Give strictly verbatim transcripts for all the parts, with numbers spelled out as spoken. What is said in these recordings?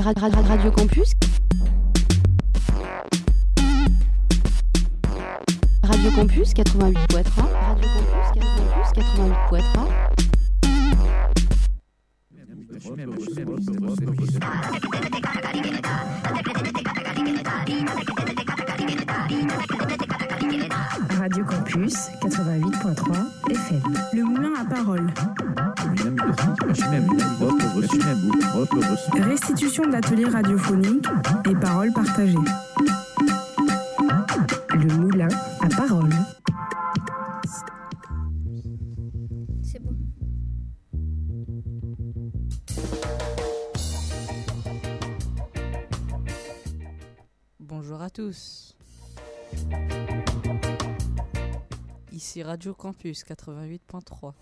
Radio Campus. Radio Campus quatre-vingt-huit point trois. Radio Campus quatre-vingt-huit point trois. Radio Campus quatre-vingt-huit point trois F M. Le moulin à parole. Restitution d'ateliers radiophoniques et paroles partagées. Le moulin à parole. C'est bon. Bonjour à tous. Ici Radio Campus quatre-vingt-huit point trois.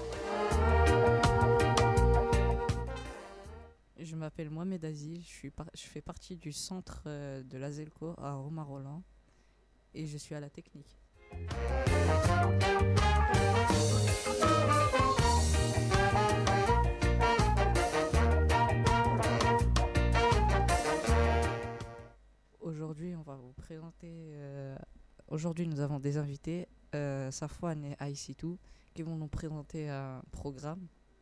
Je m'appelle Mohamed Aziz, je, suis par... je fais partie du centre euh, de l'Azelco à Romain-Rolland et je suis à la technique. Aujourd'hui, on va vous présenter. Euh... Aujourd'hui, nous avons des invités, euh, Safouane et Aïssitou, qui vont nous présenter un programme.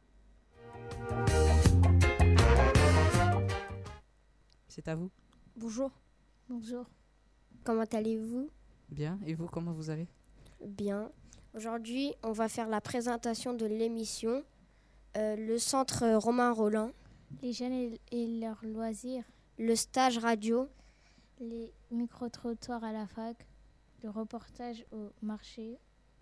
C'est à vous. Bonjour. Bonjour. Comment allez-vous ? Bien. Et vous, comment vous allez ? Bien. Aujourd'hui, on va faire la présentation de l'émission euh, le centre Romain-Rolland, les jeunes et, et leurs loisirs, le stage radio, les micro-trottoirs à la fac, le reportage au marché,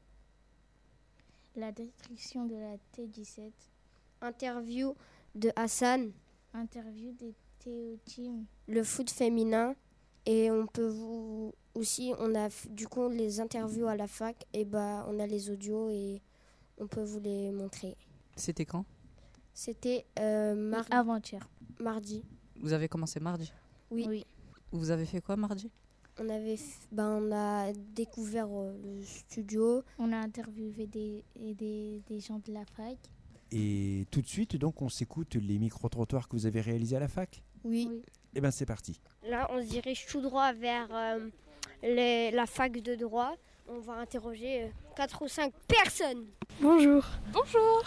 la description de la T dix-sept, interview de Hassan, interview des Théo-Team, le foot féminin, et on peut vous aussi, on a du coup les interviews à la fac, et bah on a les audios et on peut vous les montrer. C'était quand ? C'était euh, mar- avant-hier. Mardi. Vous avez commencé mardi ? Oui. oui. Vous avez fait quoi mardi ? On avait, f- ben, on a découvert euh, le studio. On a interviewé des, des, des gens de la fac. Et tout de suite, donc, on s'écoute les micro-trottoirs que vous avez réalisés à la fac ? Oui. oui. Eh bien, c'est parti. Là, on se dirige tout droit vers euh, les, la fac de droit. On va interroger euh, quatre ou cinq personnes. Bonjour. Bonjour.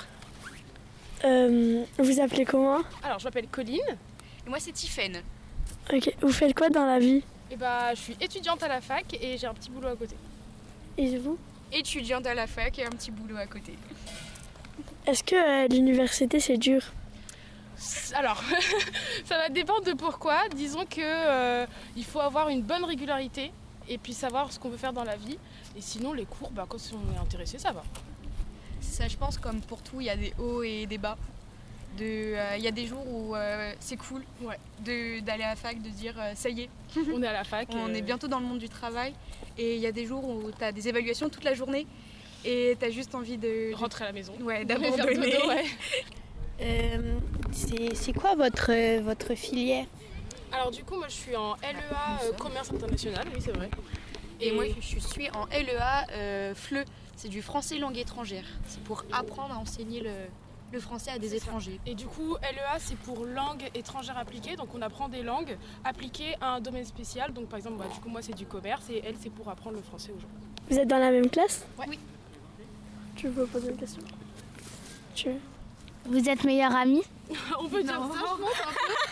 Euh, vous appelez comment ? Alors, je m'appelle Colline. Et moi, c'est Tiffaine. Ok. Vous faites quoi dans la vie ? Et bah, je suis étudiante à la fac et j'ai un petit boulot à côté. Et vous ? Étudiante à la fac et un petit boulot à côté. Est-ce que euh, l'université, c'est dur ? Alors, ça va dépendre de pourquoi. Disons que euh, il faut avoir une bonne régularité et puis savoir ce qu'on veut faire dans la vie. Et sinon, les cours, bah, quand on est intéressé, ça va. Ça, je pense, comme pour tout, il y a des hauts et des bas. Il euh, y a des jours où euh, c'est cool ouais. de, d'aller à la fac, de dire euh, ça y est, on est à la fac. On euh... est bientôt dans le monde du travail. Et il y a des jours où tu as des évaluations toute la journée et tu as juste envie de... rentrer à la maison. Ouais, d'abandonner. Dodo, ouais. euh, c'est, c'est quoi votre, euh, votre filière ? Alors du coup, moi je suis en L E A euh, Commerce International, oui c'est vrai. Et, et moi je suis en L E A euh, F L E, c'est du français langue étrangère. C'est pour apprendre à enseigner le... le français à des c'est étrangers. Ça. Et du coup, L E A, c'est pour langue étrangère appliquée. Donc, on apprend des langues appliquées à un domaine spécial. Donc, par exemple, bah, du coup, moi, c'est du commerce et elle, c'est pour apprendre le français aux gens. Vous êtes dans la même classe ? Ouais. Oui. Tu veux poser une question ? Tu veux ? Vous êtes meilleure amie ? On peut dire non. ça, je pense, un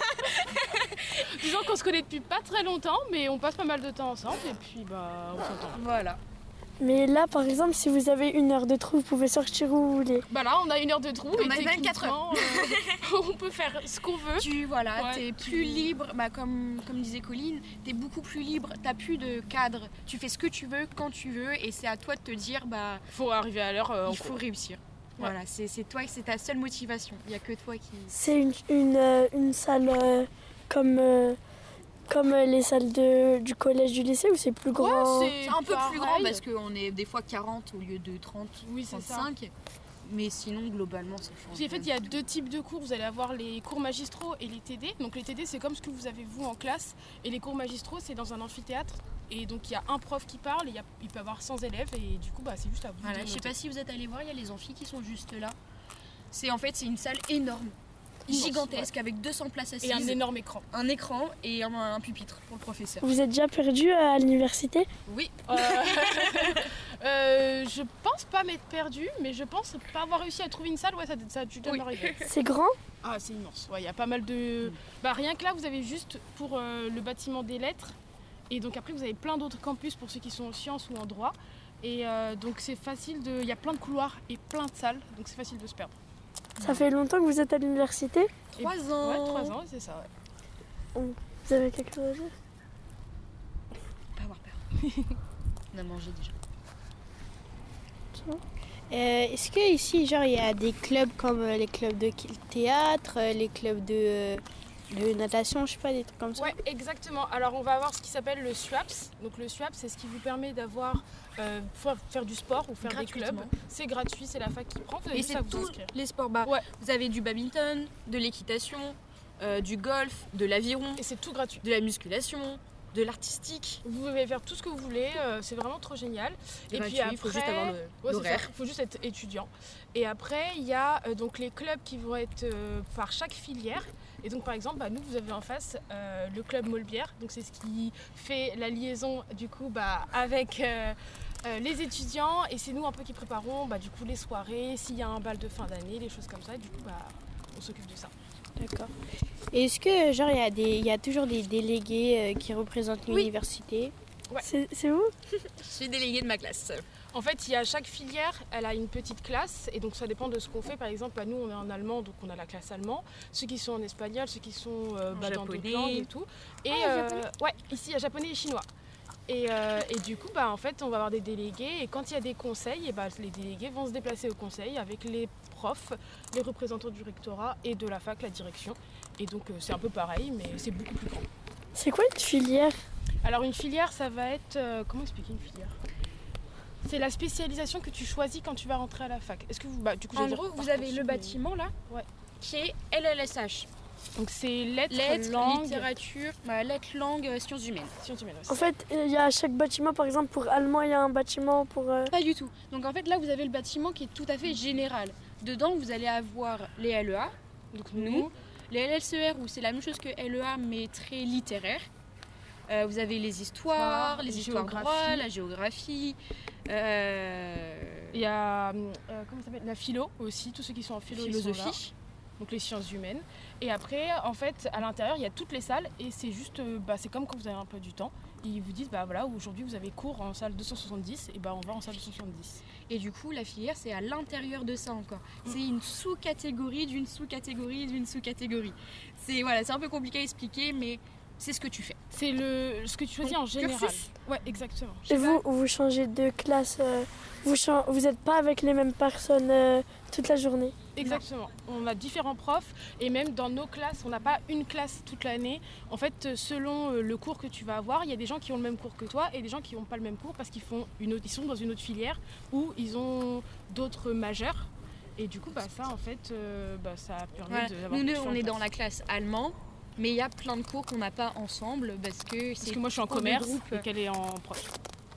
peu. Disons qu'on se connaît depuis pas très longtemps, mais on passe pas mal de temps ensemble et puis, bah, on s'entend. Voilà. Mais là, par exemple, si vous avez une heure de trou, vous pouvez sortir où vous voulez. Bah là, on a une heure de trou. On et a vingt-quatre heures. Euh, on peut faire ce qu'on veut. Tu, voilà, ouais, t'es tu... plus libre, bah, comme, comme disait Colline, t'es beaucoup plus libre, t'as plus de cadre. Tu fais ce que tu veux, quand tu veux, et c'est à toi de te dire, bah... faut arriver à l'heure. Euh, il faut réussir. Ouais. Voilà, c'est, c'est toi, c'est ta seule motivation. Il n'y a que toi qui... C'est une, une, euh, une salle euh, comme... Euh... Comme les salles de, du collège, du lycée, ou c'est plus grand ? Ouais, c'est, c'est un peu pareil. Plus grand parce qu'on est des fois quarante au lieu de trente, oui, trente-cinq. C'est ça. Mais sinon, globalement, ça change. En fait, il y a deux types de cours. Vous allez avoir les cours magistraux et les T D. Donc les T D, c'est comme ce que vous avez vous en classe. Et les cours magistraux, c'est dans un amphithéâtre. Et donc il y a un prof qui parle, et il, y a, il peut avoir cent élèves. Et du coup, bah, c'est juste à vous voilà, de je sais pas si vous êtes allés voir, il y a les amphis qui sont juste là. C'est, en fait, c'est une salle énorme. gigantesque avec deux cents places assises. Et un énorme écran. Un écran et un, un pupitre pour le professeur. Vous êtes déjà perdu à l'université? Oui. Euh... euh, je pense pas m'être perdue, mais je pense pas avoir réussi à trouver une salle. Ouais, ça, ça a dû Oui. m'arriver. C'est grand? Ah, c'est immense. Ouais, il y a pas mal de. Bah, rien que là, vous avez juste pour euh, le bâtiment des lettres. Et donc après, vous avez plein d'autres campus pour ceux qui sont en sciences ou en droit. Et euh, donc c'est facile de. Il y a plein de couloirs et plein de salles, donc c'est facile de se perdre. Ça fait longtemps que vous êtes à l'université? Trois ans. Ouais, trois ans, c'est ça. Ouais. Vous avez quelque chose à dire? Pas avoir peur. On a mangé déjà. Euh, Est-ce que ici, genre, il y a des clubs comme euh, les clubs de théâtre, euh, les clubs de, euh, de natation, je sais pas, des trucs comme ça? Ouais, exactement. Alors on va avoir ce qui s'appelle le SWAPS. Donc le SWAPS, c'est ce qui vous permet d'avoir euh, soit faire du sport ou faire des clubs. Gratuitement. C'est gratuit, c'est la fac qui prend. Vous avez Et juste à c'est vous tous inscrire. les sports. Bah, Ouais. Vous avez du badminton, de l'équitation, euh, du golf, de l'aviron, Et c'est tout gratuit. de la musculation, de l'artistique. Vous pouvez faire tout ce que vous voulez, euh, c'est vraiment trop génial. C'est Et puis gratuit, après, il faut juste avoir le- ouais, c'est l'horaire. ça, il faut juste être étudiant. Et après, il y a euh, donc les clubs qui vont être euh, par chaque filière. Et donc par exemple, bah, nous vous avez en face euh, le club Molbière. Donc c'est ce qui fait la liaison du coup bah, avec euh, euh, les étudiants. Et c'est nous un peu qui préparons bah, du coup les soirées, s'il y a un bal de fin d'année, les choses comme ça. Et du coup bah, on s'occupe de ça. D'accord. Et est-ce que, genre, il y a des, il y a toujours des délégués euh, qui représentent Oui. l'université? Ouais. C'est c'est vous? Je suis déléguée de ma classe. En fait, il y a chaque filière, elle a une petite classe et donc ça dépend de ce qu'on fait. Par exemple, bah, nous on est en allemand, donc on a la classe allemand. Ceux qui sont en espagnol, ceux qui sont euh, En bah, dans d'autres japonais. langues et tout. Et Ah, euh, japonais. ouais, ici il y a japonais et chinois. Et, euh, et du coup, bah, en fait, on va avoir des délégués et quand il y a des conseils, et bah, les délégués vont se déplacer au conseil avec les profs, les représentants du rectorat et de la fac, la direction. Et donc euh, c'est un peu pareil, mais c'est beaucoup plus grand. C'est quoi une filière? Alors une filière, ça va être... euh, comment expliquer une filière? C'est la spécialisation que tu choisis quand tu vas rentrer à la fac. Est-ce que vous... Bah, du coup, En j'allais dire gros, vous Parcoursup, avez le mais- bâtiment là, Ouais. qui est L L S H. Donc c'est lettres, Lettres, langues, littérature, bah, lettres, langues, euh, sciences humaines. sciences humaines. En fait, il y a chaque bâtiment, par exemple, pour allemand, il y a un bâtiment pour... euh, Pas du tout. Donc en fait là vous avez le bâtiment qui est tout à fait général. Dedans vous allez avoir les L E A, donc nous, les L L C E R où c'est la même chose que L E A mais très littéraire. Euh, vous avez les histoires, Histoire, les histoires géographie. droit, la géographie. euh, Il y a euh, comment ça s'appelle, la philo aussi, tous ceux qui sont en philo, ils sont là. philosophie. Donc les sciences humaines. Et après, en fait, à l'intérieur, il y a toutes les salles et c'est juste, euh, bah, c'est comme quand vous avez un peu du temps. Ils vous disent, bah voilà, aujourd'hui vous avez cours en salle deux cent soixante-dix, et bah on va en salle deux cent soixante-dix. Et du coup, la filière, c'est à l'intérieur de ça encore. C'est une sous-catégorie d'une sous-catégorie d'une sous-catégorie. C'est voilà, c'est un peu compliqué à expliquer, mais c'est ce que tu fais. C'est le ce que tu choisis Ton en général. cursus. Ouais, exactement. Et vous, vous changez de classe, euh, vous chan- vous n'êtes pas avec les mêmes personnes euh, toute la journée? Exactement. On a différents profs et même dans nos classes, on n'a pas une classe toute l'année. En fait, selon euh, le cours que tu vas avoir, il y a des gens qui ont le même cours que toi et des gens qui n'ont pas le même cours parce qu'ils font une autre, ils sont dans une autre filière ou ils ont d'autres majeurs. Et du coup, bah, ça, en fait, euh, bah, ça permet Voilà. de... Nous deux, on est dans la classe allemand, mais il y a plein de cours qu'on n'a pas ensemble parce que Parce c'est que moi, je suis en cours de commerce groupe. et qu'elle est en prof.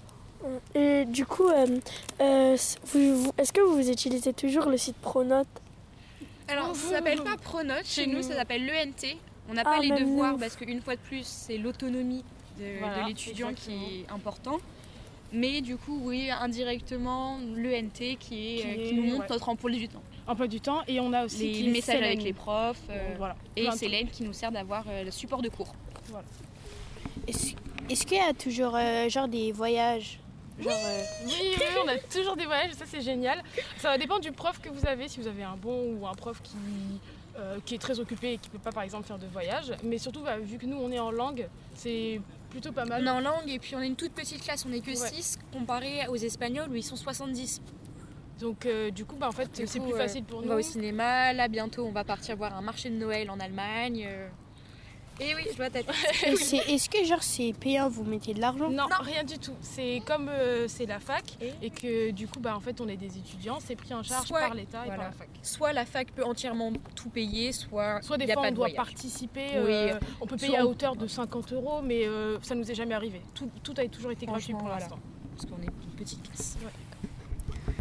Et du coup, euh, euh, vous- vous- est-ce que vous utilisez toujours le site Pronote? Alors, ça s'appelle pas Pronote, chez nous, ça s'appelle l'E N T. On n'a Ah, pas les même devoirs nous. parce qu'une fois de plus, c'est l'autonomie de, Voilà, de l'étudiant qui exactement. est important. Mais du coup, oui, indirectement, l'E N T qui, est, Qui euh, qui est- nous montre ouais. notre emploi du temps. Emploi du temps et on a aussi Les les messages avec Célènes. les profs euh, Donc, voilà. et Plein de Célène qui nous sert d'avoir euh, le support de cours. Est-ce est-ce qu'il y a toujours, euh, genre, des voyages? Genre, euh, Oui, oui, on a toujours des voyages, ça c'est génial. Ça va dépendre du prof que vous avez, si vous avez un bon ou un prof qui, euh, qui est très occupé et qui ne peut pas par exemple faire de voyage. Mais surtout, bah, vu que nous on est en langue, c'est plutôt pas mal. On est en langue et puis on est une toute petite classe, on n'est que Ouais. six comparé aux Espagnols où ils sont soixante-dix. Donc euh, du coup, bah, en fait, Du c'est coup, plus euh, facile pour On nous. va au cinéma, là bientôt on va partir voir un marché de Noël en Allemagne. euh. Et oui, je vois ta tête. et c'est- est-ce que, genre, c'est payant, vous mettez de l'argent? Non, rien du tout. C'est comme euh, c'est la fac et que du coup, bah, en fait, on est des étudiants, c'est pris en charge Soit- par l'État et voilà. par la fac. Soit la fac peut entièrement tout payer, soit Soit il des n'y a fois pas on de doit voyage. participer, Oui. euh, on peut payer Soit à on- hauteur de cinquante euros, mais euh, ça nous est jamais arrivé. Tout, tout a toujours été gratuit Franchement, pour voilà. l'instant. Parce qu'on est une petite classe.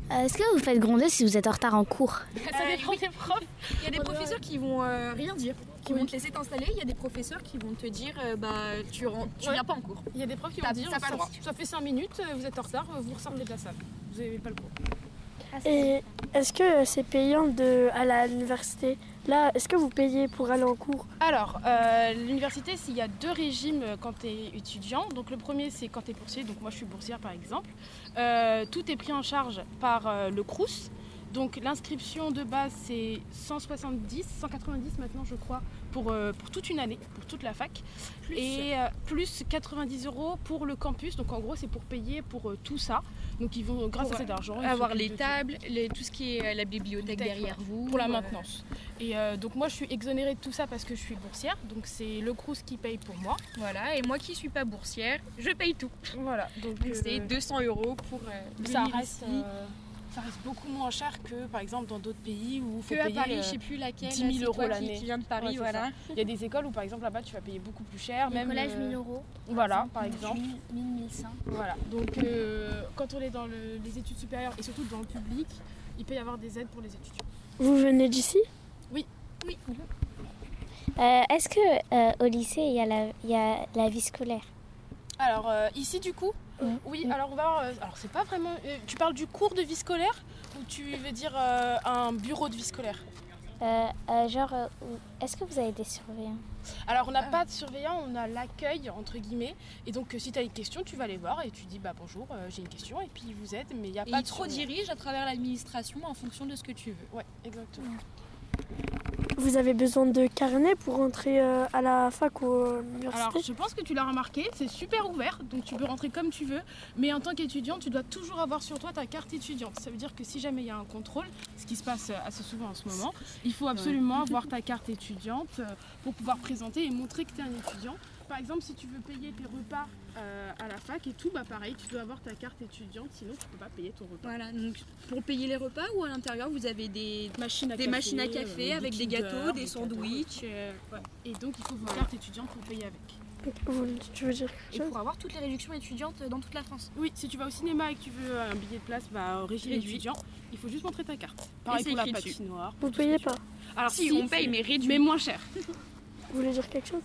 Euh, Est-ce que vous faites gronder si vous êtes en retard en cours? Ça dépend des profs. Il y a des professeurs qui vont euh, rien dire, qui Oui. vont te laisser t'installer. Il y a des professeurs qui vont te dire euh, bah tu rentres, tu Ouais. viens pas en cours. Il y a des profs qui vont T'as- dire t'as pas le ça, droit. ça fait cinq minutes, euh, vous êtes en retard, euh, vous ressortez de la salle. Vous n'avez pas le cours. Et est-ce que c'est payant de aller à l'université? Là, est-ce que vous payez pour aller en cours? Alors, euh, l'université, il y a deux régimes euh, quand tu es étudiant. Donc le premier, c'est quand tu es boursier. Donc moi, je suis boursière, par exemple. Euh, tout est pris en charge par euh, le Crous. Donc l'inscription de base, c'est cent soixante-dix, cent quatre-vingt-dix maintenant, je crois, pour, euh, pour toute une année, pour toute la fac. Plus. Et euh, plus quatre-vingt-dix euros pour le campus. Donc en gros, c'est pour payer pour euh, tout ça. Donc ils vont, grâce Pour, à cet argent, ils Avoir s'occupent les de tout. tables, les, tout ce qui est euh, la bibliothèque Bibliothèque, derrière vous. Pour la euh, maintenance. Et euh, donc moi je suis exonérée de tout ça parce que je suis boursière, donc c'est le Crous qui paye pour moi. Voilà, et moi qui suis pas boursière, je paye tout. Voilà, donc Donc euh, c'est deux cents euros pour euh, ça venir reste, ici. euh, ça reste beaucoup moins cher que par exemple dans d'autres pays où il faut Que à payer Paris, euh, je sais plus laquelle. dix mille c'est euros toi qui- l'année. Qui vient de Paris, Ouais, c'est voilà. Il y a des écoles où par exemple là-bas tu vas payer beaucoup plus cher. Le même collège euh, mille euros. Voilà, par exemple. mille, mille cinq. Voilà, donc euh, quand on est dans le- les études supérieures et surtout dans le public, il peut y avoir des aides pour les étudiants. Vous venez d'ici? Oui. Oui. Euh, Est-ce que euh, au lycée il y, a la- il y a la vie scolaire? Alors euh, ici du coup, Ouais. oui, alors on va voir, euh, alors c'est pas vraiment, euh, tu parles du cours de vie scolaire ou tu veux dire euh, un bureau de vie scolaire? Euh, euh, Genre, euh, où- est-ce que vous avez des surveillants? Alors on n'a pas de surveillant, on a l'accueil entre guillemets et donc euh, si tu as une question tu vas les voir et tu dis bah bonjour euh, j'ai une question et puis ils vous aident mais il n'y a Et pas ils de te surveillant. redirigent à travers l'administration en fonction de ce que tu veux. Ouais, exactement. Vous avez besoin de carnet pour rentrer euh, à la fac ou à Alors l'université? je pense que tu l'as remarqué, c'est super ouvert donc tu peux rentrer comme tu veux mais en tant qu'étudiant tu dois toujours avoir sur toi ta carte étudiante. Ça veut dire que si jamais il y a un contrôle, ce qui se passe assez souvent en ce moment, il faut absolument avoir ta carte étudiante euh, pour pouvoir présenter et montrer que tu es un étudiant. Par exemple, si tu veux payer tes repas euh, à la fac et tout, bah pareil, tu dois avoir ta carte étudiante, sinon tu peux pas payer ton repas. Voilà, donc pour payer les repas ou à l'intérieur vous avez des Machines à des café, machines à café euh, avec des Kinder, gâteaux, des des sandwichs. euh, Ouais. Et donc il faut vos cartes étudiantes pour payer avec. Vous- Tu veux dire Et quelque chose? pour avoir toutes les réductions étudiantes dans toute la France. Oui, si tu vas au cinéma et que tu veux un billet de place bah, au régime Réduit. étudiant, il faut juste montrer ta carte. Pareil c'est pour la écrit dessus. patinoire. Vous payez pas? Alors Si, on paye mais réduit. mais moins cher. Vous voulez dire quelque chose?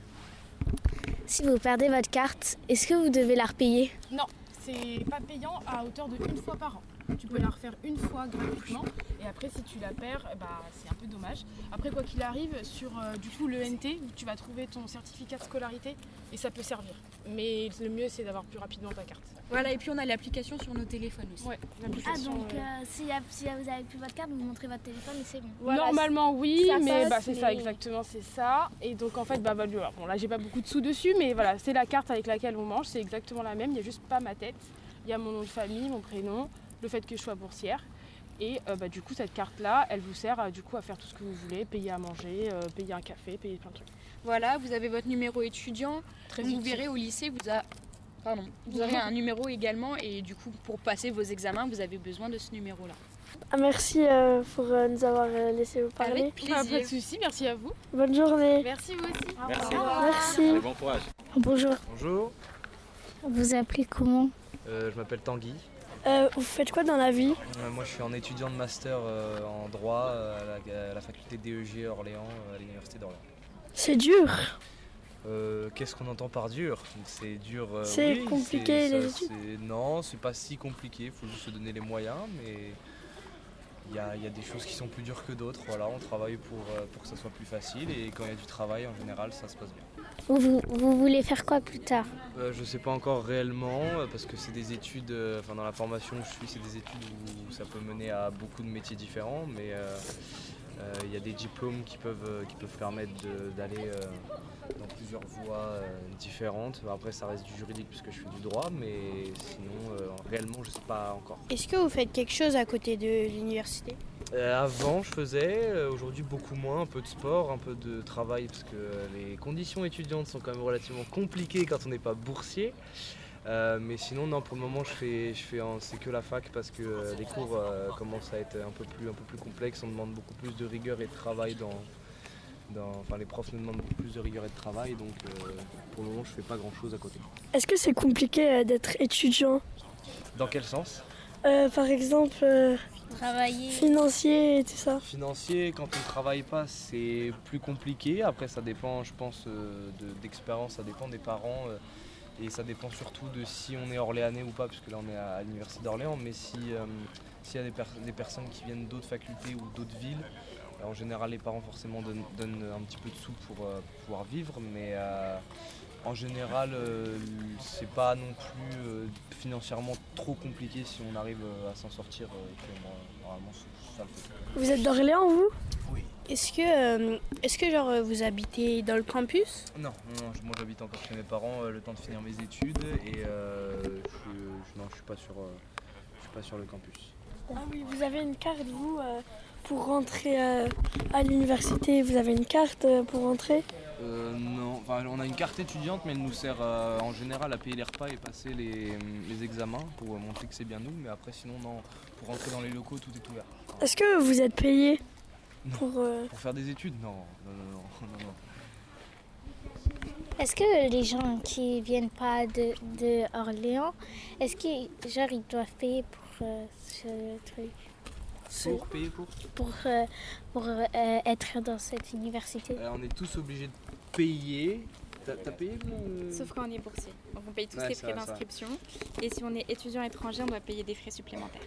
Si vous perdez votre carte, est-ce que vous devez la repayer? Non, c'est pas payant à hauteur de une fois par an. Tu peux la refaire une fois gratuitement et après si tu la perds, eh bah, c'est un peu dommage. Après quoi qu'il arrive, sur euh, du coup le N T, où tu vas trouver ton certificat de scolarité et ça peut servir. Mais le mieux c'est d'avoir plus rapidement ta carte. Voilà, et puis on a l'application sur nos téléphones aussi. Ouais, Ah l'application, donc euh, euh, si, si vous avez plus votre carte, vous montrez votre téléphone et c'est bon. Voilà, normalement oui, ça mais passe, bah, c'est ça mais- exactement, c'est ça. Et donc en fait, bah, bah, alors, bon, là j'ai pas beaucoup de sous dessus, mais voilà, c'est la carte avec laquelle on mange, c'est exactement la même. Il n'y a juste pas ma tête, il y a mon nom de famille, mon prénom, le fait que je sois boursière. Et euh, bah, du coup cette carte là, elle vous sert euh, du coup à faire tout ce que vous voulez, payer à manger, euh, payer un café, payer plein de trucs. Voilà, vous avez votre numéro étudiant. Très Vous utile. verrez au lycée, vous, a- Pardon. vous aurez un numéro également et du coup pour passer vos examens, vous avez besoin de ce numéro-là. Ah, merci euh, pour euh, nous avoir euh, laissé vous parler. Avec Bah, plaisir. pas de soucis, merci à vous. Bonne journée. Merci vous aussi. Merci. Merci. Allez, bon courage. Bonjour, Bonjour, vous appelez comment? euh, je m'appelle Tanguy. Euh, vous faites quoi dans la vie? Euh, moi je suis en étudiant de master euh, en droit euh, à, la, à la faculté D E G Orléans, euh, à l'université d'Orléans. C'est dur. Euh, Qu'est-ce qu'on entend par dur? C'est dur. euh, C'est oui, compliqué, c'est- les ça, études? c'est- Non, c'est pas si compliqué, il faut juste se donner les moyens, mais il y a, il y a des choses qui sont plus dures que d'autres. Voilà, on travaille pour, euh, pour que ça soit plus facile et quand il y a du travail en général, ça se passe bien. Vous, vous, vous voulez faire quoi plus tard? Euh, je sais pas encore réellement euh, parce que c'est des études, euh, enfin dans la formation où je suis, c'est des études où ça peut mener à beaucoup de métiers différents, mais euh, euh, il y a des diplômes qui peuvent, euh, qui peuvent permettre de- d'aller euh, dans plusieurs voies euh, différentes. Après ça reste du juridique puisque je fais du droit, mais sinon euh, réellement je sais pas encore. Est-ce que vous faites quelque chose à côté de l'université? Euh, avant je faisais, euh, aujourd'hui beaucoup moins, un peu de sport, un peu de travail parce que euh, les conditions étudiantes sont quand même relativement compliquées quand on n'est pas boursier. Euh, mais sinon non, pour le moment je fais, je fais en- c'est que la fac parce que euh, les cours euh, commencent à être un peu plus, un peu plus complexes, on demande beaucoup plus de rigueur et de travail dans, dans- enfin les profs nous demandent beaucoup plus de rigueur et de travail donc euh, pour le moment je fais pas grand chose à côté. Est-ce que c'est compliqué euh, d'être étudiant? Dans quel sens? Euh, par exemple, euh, Travailler. financier et tout ça. Financier, quand on ne travaille pas, c'est plus compliqué. Après, ça dépend, je pense, euh, de- d'expérience, ça dépend des parents. euh, et ça dépend surtout de si on est orléanais ou pas, puisque là on est à, à l'université d'Orléans. Mais si, euh, s'il y a des, per- des personnes qui viennent d'autres facultés ou d'autres villes, en général, les parents forcément donnent, donnent un petit peu de sous pour euh, pouvoir vivre, mais euh, en général, euh, c'est pas non plus euh, financièrement trop compliqué si on arrive euh, à s'en sortir. euh, que moi, normalement, ça, ça le fait. Vous êtes d'Orléans, vous? Oui. Est-ce que, euh, est-ce que genre, euh, vous habitez dans le campus? Non, non, non, je- moi j'habite encore chez mes parents, euh, le temps de finir mes études, et euh, je, je- non, je suis pas sur, euh, je suis pas sur le campus. Ah oui, vous avez une carte, vous, euh, pour rentrer euh, à l'université, vous avez une carte euh, pour rentrer? Euh, non, enfin, on a une carte étudiante, mais elle nous sert euh, en général à payer les repas et passer les, les examens pour euh, montrer que c'est bien nous. Mais après, sinon, non, pour rentrer dans les locaux, tout est ouvert. Enfin, Est-ce que vous êtes payé Non. pour... euh, pour faire des études, non, non, non, non, non, non. Est-ce que les gens qui viennent pas de, de Orléans, est-ce qu'ils genre ils doivent payer pour euh, ce truc, Pour payer pour pour euh, pour euh, être dans cette université? Euh, On est tous obligés de payer. T'as t'as payé le... Sauf quand on est boursier. Donc on paye tous Ouais, les ça frais va, ça va. d'inscription. Et si on est étudiant étranger, on doit payer des frais supplémentaires.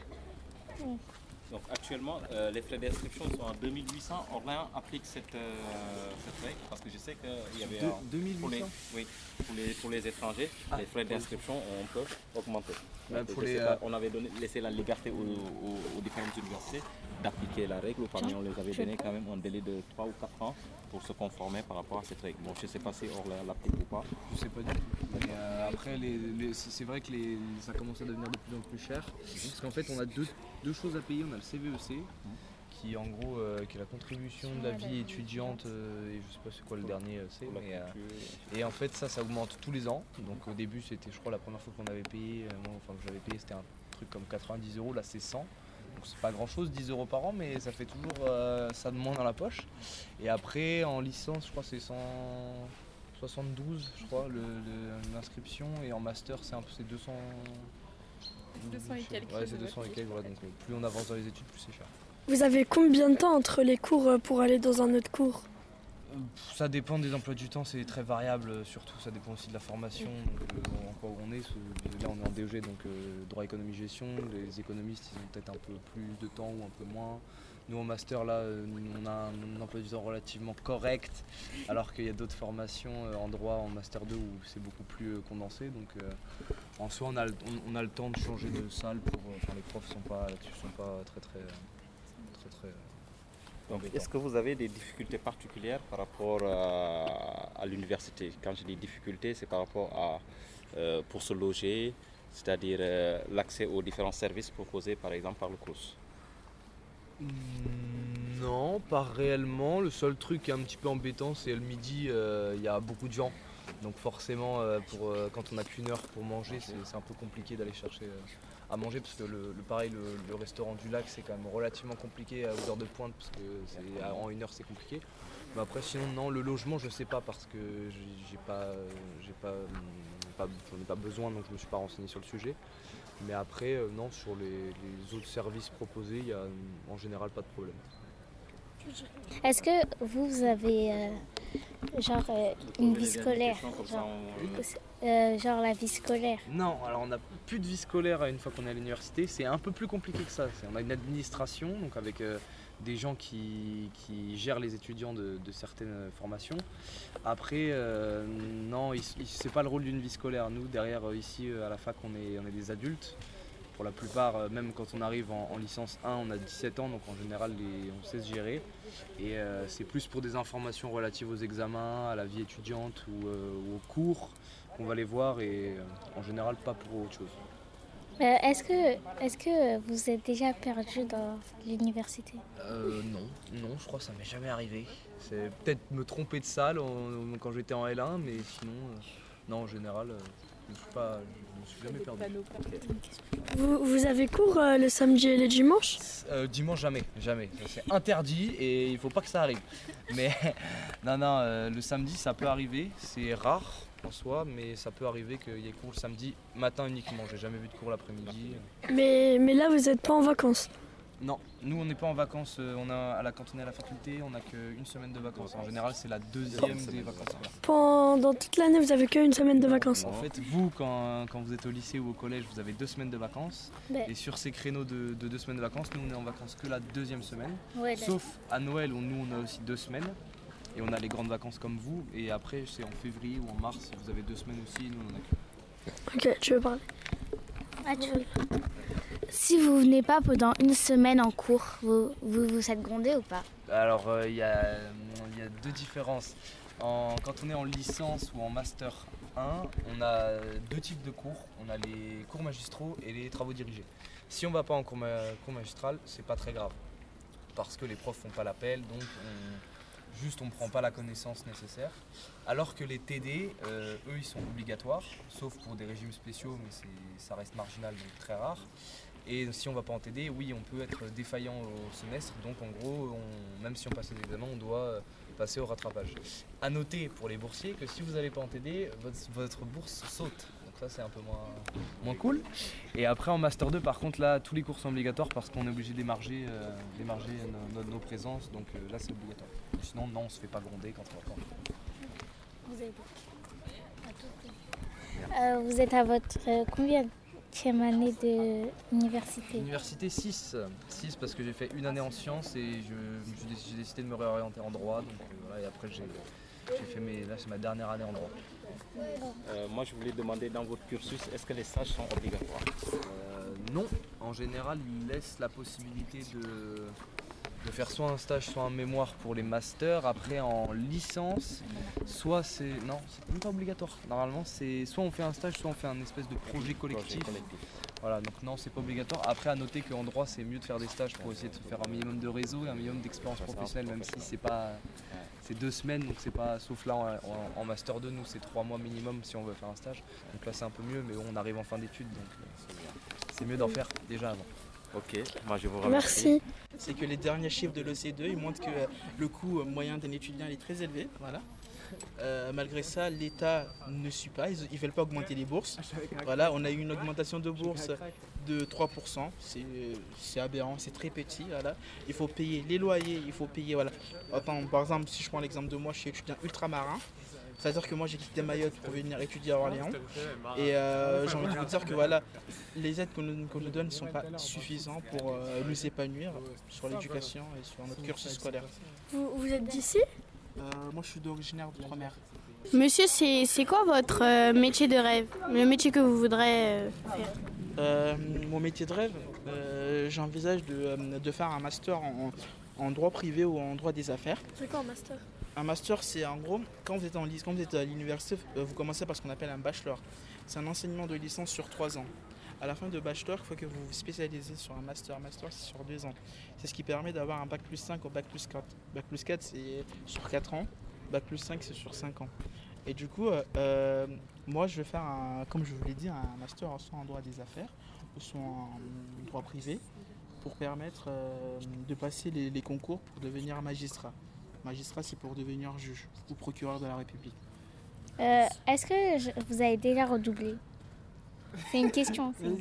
Donc actuellement, euh, les frais d'inscription sont à deux mille huit cents. Orléans applique cette, euh, cette règle parce que je sais qu'il y avait... Deux- euh, deux mille pour les, huit cents oui, pour les, pour les étrangers, Ah, les frais pour les d'inscription on peut augmenter. Bah, Donc, pour je les, sais pas, euh, on avait donné, laissé la liberté aux, aux- aux différentes universités d'appliquer la règle, mais on les avait donné quand même un délai de trois ou quatre ans pour se conformer par rapport à cette règle. Bon, je ne sais pas si Orléans l'applique ou pas. Je sais pas du tout. Mais euh, après, les, les- c'est c'est vrai que les, ça commence à devenir de plus en plus cher. Parce qu'en fait, on a deux, deux choses à payer. On a le C V E C, qui en gros, euh, qui est la contribution de la vie étudiante. euh, et je sais pas c'est quoi le dernier euh, c'est. Mais, euh, et en fait, ça, ça augmente tous les ans. Donc au début, c'était, je crois, la première fois qu'on avait payé, euh, moi, enfin que j'avais payé, c'était un truc comme quatre-vingt-dix euros. Là, c'est cent. Donc c'est pas grand chose, dix euros par an, mais ça fait toujours euh, ça de moins dans la poche. Et après, en licence, je crois que c'est cent soixante-douze, je crois, le- le- l'inscription. Et en master, c'est un peu c'est deux cents. deux cents et quelques. Ouais, c'est deux cents et quelques, voilà. Donc euh, plus on avance dans les études, plus c'est cher. Vous avez combien de temps entre les cours euh, pour aller dans un autre cours? Euh, Ça dépend des emplois du temps, c'est très variable, euh, surtout ça dépend aussi de la formation, donc, euh, en quoi où on est. ce- Là on est en D E G, donc euh, droit économie gestion, les économistes ils ont peut-être un peu plus de temps ou un peu moins. Nous en master là euh, on a un, un emploi du temps relativement correct, alors qu'il y a d'autres formations euh, en droit en master deux où c'est beaucoup plus euh, condensé. Donc euh, en soi on a, le, on, on a le temps de changer de salle pour. euh, Enfin les profs sont pas là-dessus sont pas très très très très. euh, Donc, est-ce que vous avez des difficultés particulières par rapport à, à l'université? Quand je dis difficultés, c'est par rapport à euh, pour se loger, c'est-à-dire euh, l'accès aux différents services proposés par exemple par le C R O S. Hmm, Non, pas réellement. Le seul truc qui est un petit peu embêtant, c'est le midi, euh, il y a beaucoup de gens. Donc forcément, euh, pour, euh, quand on n'a qu'une heure pour manger, c'est c'est un peu compliqué d'aller chercher euh, à manger. Parce que le, le- pareil, le, le restaurant du lac, c'est quand même relativement compliqué aux heures de pointe. Parce que c'est- en une heure, c'est compliqué. Mais après, sinon, non, le logement, je sais pas. Parce que j'ai j'ai pas, euh, j'ai pas, hum, pas, j'en ai pas besoin, donc je me suis pas renseigné sur le sujet. Mais après, euh, non, sur les, les autres services proposés, il y a hum, en général pas de problème. Est-ce que vous avez euh, genre euh, une vie scolaire, genre, euh, genre la vie scolaire? Non, alors on n'a plus de vie scolaire une fois qu'on est à l'université, c'est un peu plus compliqué que ça. C'est- On a une administration, donc avec euh, des gens qui, qui gèrent les étudiants de, de certaines formations. Après, euh, non, il- il- c'est pas le rôle d'une vie scolaire. Nous, derrière, euh, ici, euh, à la fac, on est, on est des adultes. Pour la plupart, euh, même quand on arrive en, en licence un, on a dix-sept ans, donc en général, les- on sait se gérer. Et euh, c'est plus pour des informations relatives aux examens, à la vie étudiante ou, euh, ou aux cours qu'on va les voir, et euh, en général, pas pour autre chose. Euh, est-ce que est-ce que vous êtes déjà perdu dans l'université? Euh, non, non, je crois que ça m'est jamais arrivé. C'est peut-être me tromper de salle en- quand j'étais en L un, mais sinon, euh, non, en général, euh, je ne suis pas, je me suis jamais perdu. Vous, vous avez cours euh, le samedi et le dimanche? Euh, dimanche, jamais, jamais. C'est interdit et il faut pas que ça arrive. Mais non, non, euh, le samedi, ça peut arriver, c'est rare. en soi, mais ça peut arriver qu'il y ait cours le samedi matin uniquement. J'ai jamais vu de cours l'après-midi. Mais, mais là, vous n'êtes pas en vacances? Non, nous on n'est pas en vacances, on a, à la, quand on est à la faculté, on n'a qu'une semaine de vacances. En général, c'est la deuxième des vacances scolaires. Pendant toute l'année, vous avez qu'une semaine de vacances? En fait, vous, quand, quand vous êtes au lycée ou au collège, vous avez deux semaines de vacances. Ouais. Et sur ces créneaux de, de deux semaines de vacances, nous on est en vacances que la deuxième semaine. Ouais, Sauf à Noël où nous on a aussi deux semaines. Et on a les grandes vacances comme vous. Et après, c'est en février ou en mars, vous avez deux semaines aussi, nous on en a que. Ok, tu veux parler? Ah, tu veux... Si vous venez pas pendant une semaine en cours, vous vous, vous êtes grondé ou pas? Alors, il euh, y, y a deux différences. En, quand on est en licence ou en master un, on a deux types de cours. On a les cours magistraux et les travaux dirigés. Si on va pas en cours, ma, cours magistral, c'est pas très grave. Parce que les profs font pas l'appel, donc on, juste on prend pas la connaissance nécessaire. Alors que les T D, euh, eux, ils sont obligatoires, sauf pour des régimes spéciaux, mais ça reste marginal, donc très rare. Et si on ne va pas en T D, oui, on peut être défaillant au semestre. Donc en gros, on, même si on passe les examens, on doit passer au rattrapage. A noter pour les boursiers que si vous n'allez pas en T D, votre, votre bourse saute. Donc ça, c'est un peu moins, moins cool. Et après, en Master deux, par contre, là, tous les cours sont obligatoires parce qu'on est obligé d'émarger, euh, d'émarger nos, nos, nos présences. Donc euh, là, c'est obligatoire. Sinon, non, on ne se fait pas gronder quand on va pas en T D. Vous, avez... euh, vous êtes à votre euh, combien Quelle année de l'université? Université six. six parce que j'ai fait une année en sciences et je, j'ai décidé de me réorienter en droit. Donc euh, voilà, et après j'ai, j'ai fait mes, là c'est ma dernière année en droit. Euh, moi je voulais demander dans votre cursus, est-ce que les stages sont obligatoires? euh, Non, en général ils laissent la possibilité de, de faire soit un stage soit un mémoire pour les masters. Après en licence, soit c'est... Non, c'est même pas obligatoire. Normalement c'est soit on fait un stage, soit on fait un espèce de projet collectif. Projet collectif. Voilà, donc non, c'est pas obligatoire. Après à noter qu'en droit c'est mieux de faire des stages pour essayer de faire un minimum de réseau et un minimum d'expérience professionnelle, même si c'est pas... C'est deux semaines, donc c'est pas... Sauf là en, en, en master deux, nous c'est trois mois minimum si on veut faire un stage. Donc là c'est un peu mieux, mais on arrive en fin d'études, donc c'est mieux d'en faire déjà avant. Ok, moi je vous remercie. Merci. C'est que les derniers chiffres de l'O C deux ils montrent que le coût moyen d'un étudiant est très élevé. Voilà. Euh, malgré ça, l'État ne suit pas, ils ne veulent pas augmenter les bourses. Voilà, on a eu une augmentation de bourse de trois pour cent, c'est, c'est aberrant, c'est très petit. Voilà. Il faut payer les loyers, il faut payer... Voilà. Attends, par exemple, si je prends l'exemple de moi, je suis étudiant ultramarin. C'est-à-dire que moi j'ai quitté Mayotte pour venir étudier à Orléans et euh, j'ai envie de vous dire que voilà, les aides qu'on nous, qu'on nous donne ne sont pas suffisantes pour euh, nous épanouir sur l'éducation et sur notre cursus scolaire. Vous, vous êtes d'ici? euh, Moi je suis d'originaire d'outre-mer. Monsieur, c'est, c'est quoi votre euh, métier de rêve? Le métier que vous voudrez euh, faire? euh, Mon métier de rêve, euh, j'envisage de, euh, de faire un master en, en droit privé ou en droit des affaires. C'est quoi un master? Un master, c'est en gros, quand vous êtes, en, quand vous êtes à l'université, vous commencez par ce qu'on appelle un bachelor. C'est un enseignement de licence sur trois ans. À la fin de bachelor, il faut que vous vous spécialisez sur un master. Un master, c'est sur deux ans. C'est ce qui permet d'avoir un bac plus cinq au bac plus quatre. Bac plus quatre, c'est sur quatre ans. Bac plus cinq, c'est sur cinq ans. Et du coup, euh, moi, je vais faire, un, comme je vous l'ai dit, un master soit en droit des affaires ou soit en droit privé pour permettre euh, de passer les, les concours pour devenir magistrat. Magistrat, c'est pour devenir juge ou procureur de la République. Euh, est-ce que je, vous avez déjà redoublé? C'est une question. Je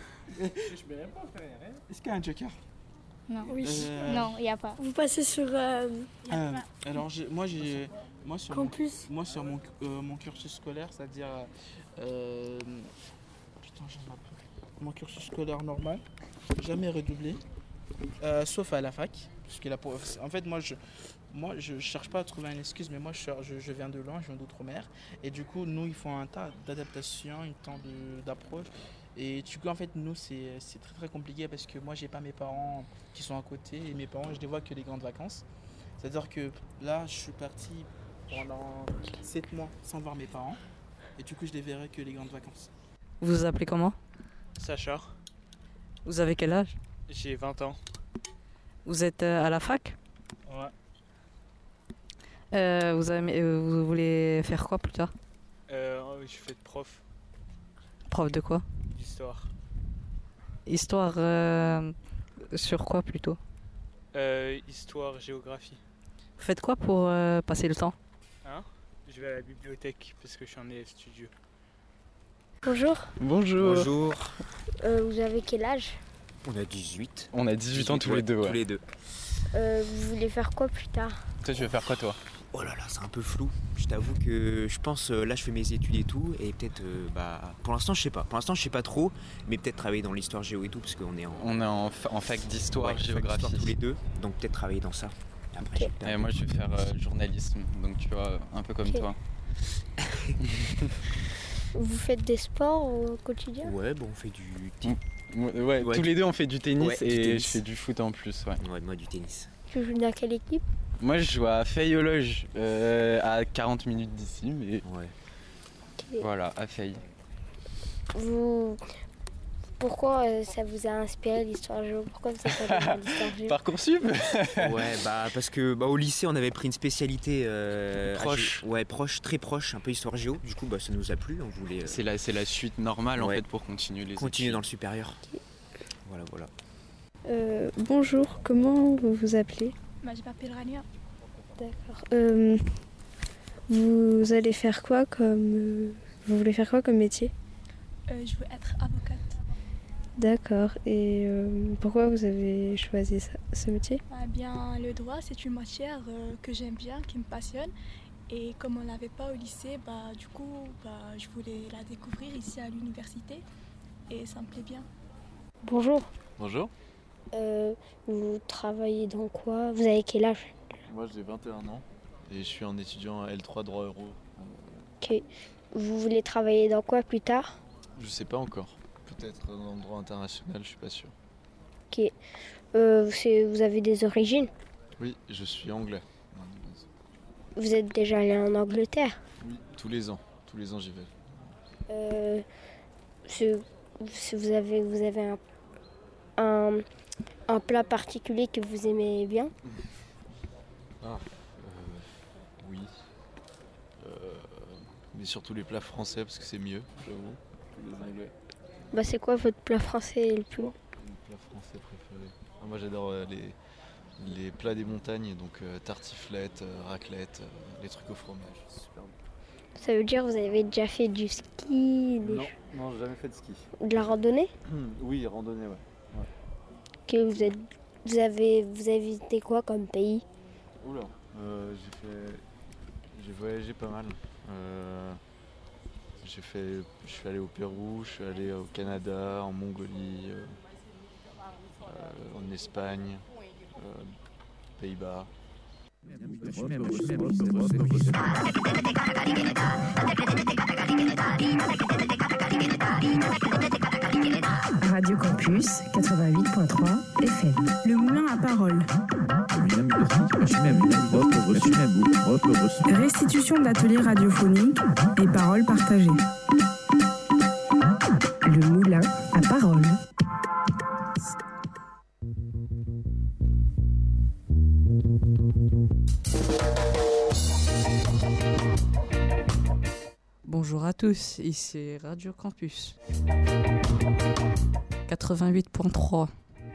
peux répondre, frère. Est-ce qu'il y a un joker? Non. Oui. Euh, Non, il n'y a pas. Vous passez sur... Euh... Euh, alors, j'ai, moi, j'ai, moi, sur, Campus. Mon, moi, sur mon, euh, mon cursus scolaire, c'est-à-dire... Euh, putain, j'en ai pas. Mon cursus scolaire normal, jamais redoublé, euh, sauf à la fac. Parce que la, en fait, moi, je... Moi, je ne cherche pas à trouver une excuse, mais moi, je, je, je viens de loin, je viens d'outre-mer. Et du coup, nous, il faut un tas d'adaptation, un temps de, d'approche. Et du coup, en fait, nous, c'est, c'est très, très compliqué parce que moi, j'ai pas mes parents qui sont à côté. Et mes parents, je les vois que les grandes vacances. C'est-à-dire que là, je suis parti pendant sept mois sans voir mes parents. Et du coup, je les verrai que les grandes vacances. Vous vous appelez comment? Sacha. Vous avez quel âge? J'ai vingt ans. Vous êtes euh, à la fac? Ouais. Euh, vous, avez, euh, vous voulez faire quoi plus tard? euh, Je fais de prof. Prof de quoi? D'histoire. Histoire euh, sur quoi plutôt? euh, Histoire, géographie. Vous faites quoi pour euh, passer le temps? Hein? je vais à la bibliothèque parce que je suis en élève studieux. Bonjour. Bonjour. Bonjour. Euh, vous avez quel âge? On a dix-huit. On a dix-huit ans tous les deux, ouais. Tous les deux. Euh, vous voulez faire quoi plus tard? Toi, tu veux faire quoi, toi? Oh là là, c'est un peu flou. Je t'avoue que je pense, euh, là je fais mes études et tout, et peut-être, euh, bah, pour l'instant je sais pas. Pour l'instant je sais pas trop, mais peut-être travailler dans l'histoire géo et tout, parce qu'on est en... On est en, fa- en fac d'histoire, ouais, géographie. fac d'histoire tous les deux, donc peut-être travailler dans ça. Après, Ok. j'ai Et moi, je vais faire euh, journalisme, donc tu vois, un peu comme Ok. toi. Vous faites des sports au quotidien? Ouais, bon, on fait du... Ouais, ouais, Ouais, tous du- les deux, on fait du tennis Ouais, du et tennis. je fais du foot en plus, ouais. Ouais, moi du tennis. Tu joues dans quelle équipe? Moi, je joue à Feille-aux-Loges, euh, à quarante minutes d'ici, mais Ouais. Ok. voilà, à Feille. Vous... Pourquoi euh, ça vous a inspiré l'histoire géo? Pourquoi vous êtes allé dans l'histoire géo? Parcoursup. Ouais, bah parce que bah, au lycée on avait pris une spécialité euh, Proche. à gé- ouais, proche, très proche, un peu histoire géo. Du coup, bah ça nous a plu. On voulait euh, C'est la, c'est la suite normale en Ouais. fait pour continuer les continuer études. dans le supérieur. Voilà, voilà. Euh, bonjour, comment vous vous appelez? Bah, je m'appelle Rania. D'accord. Euh, vous allez faire quoi comme... euh, vous voulez faire quoi comme métier? Euh, je veux être avocate. D'accord. Et euh, pourquoi vous avez choisi ça- ce métier? Bah, bien, le droit, c'est une matière euh, que j'aime bien, qui me passionne. Et comme on ne l'avait pas au lycée, bah, du coup, bah, je voulais la découvrir ici à l'université. Et ça me plaît bien. Bonjour. Bonjour. Euh, vous travaillez dans quoi? Vous avez quel âge? Moi j'ai vingt et un ans et je suis un étudiant à L trois droit euro. Ok. Vous voulez travailler dans quoi plus tard? Je sais pas encore. Peut-être dans le droit international, je suis pas sûr. Ok. Euh, c'est- vous avez des origines? Oui, je suis anglais. Vous êtes déjà allé en Angleterre? Oui, tous les ans. Tous les ans j'y vais. Euh, c'est- c'est- vous avez, vous avez un, un, un plat particulier que vous aimez bien? Ah, euh, oui. Euh, mais surtout les plats français parce que c'est mieux, j'avoue, que les anglais. Bah, c'est quoi votre plat français le plus? Mon plat français préféré. Ah, moi j'adore euh, les, les plats des montagnes, donc euh, tartiflette, euh, raclette, euh, les trucs au fromage. Super bon. Ça veut dire que vous avez déjà fait du ski, des Non, ch- non, j'ai jamais fait de ski. de la randonnée? Oui, randonnée, ouais. ouais. Que vous, êtes, vous, avez, vous avez visité quoi comme pays? Oula, euh, j'ai fait, j'ai voyagé pas mal. Euh, j'ai fait, je suis allé au Pérou, je suis allé au Canada, en Mongolie, euh, euh, en Espagne, euh, Pays-Bas. Radio Campus quatre-vingt-huit point trois F M. Le moulin à parole. Restitution d'ateliers radiophoniques et paroles partagées. Le moulin à parole. Bonjour à tous, ici Radio Campus quatre-vingt-huit point trois.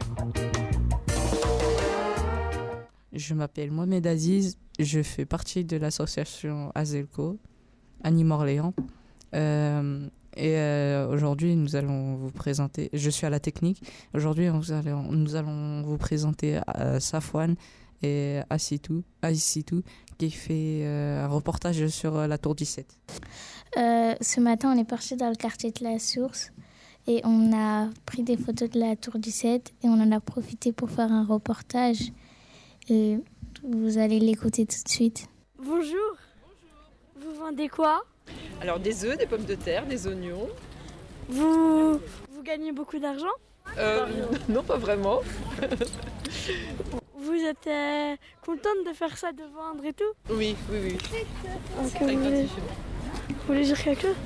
Je m'appelle Mohamed Aziz, je fais partie de l'association Azelco, à Nîmes-Orléans. Euh, et euh, aujourd'hui, nous allons vous présenter, je suis à la technique, aujourd'hui nous allons, nous allons vous présenter euh, Safwan et Assitou, Assitou qui fait euh, un reportage sur euh, la tour dix-sept. Euh, ce matin, on est parti dans le quartier de la Source et on a pris des photos de la tour dix-sept et on en a profité pour faire un reportage. Et vous allez l'écouter tout de suite. Bonjour. Vous vendez quoi? Alors des œufs, des pommes de terre, des oignons. Vous, vous gagnez beaucoup d'argent? Euh, non, pas vraiment. Vous êtes euh, contente de faire ça, de vendre et tout? Oui, oui, oui. Ok, Très vous, voulez, gratifiant. vous voulez dire quelque chose?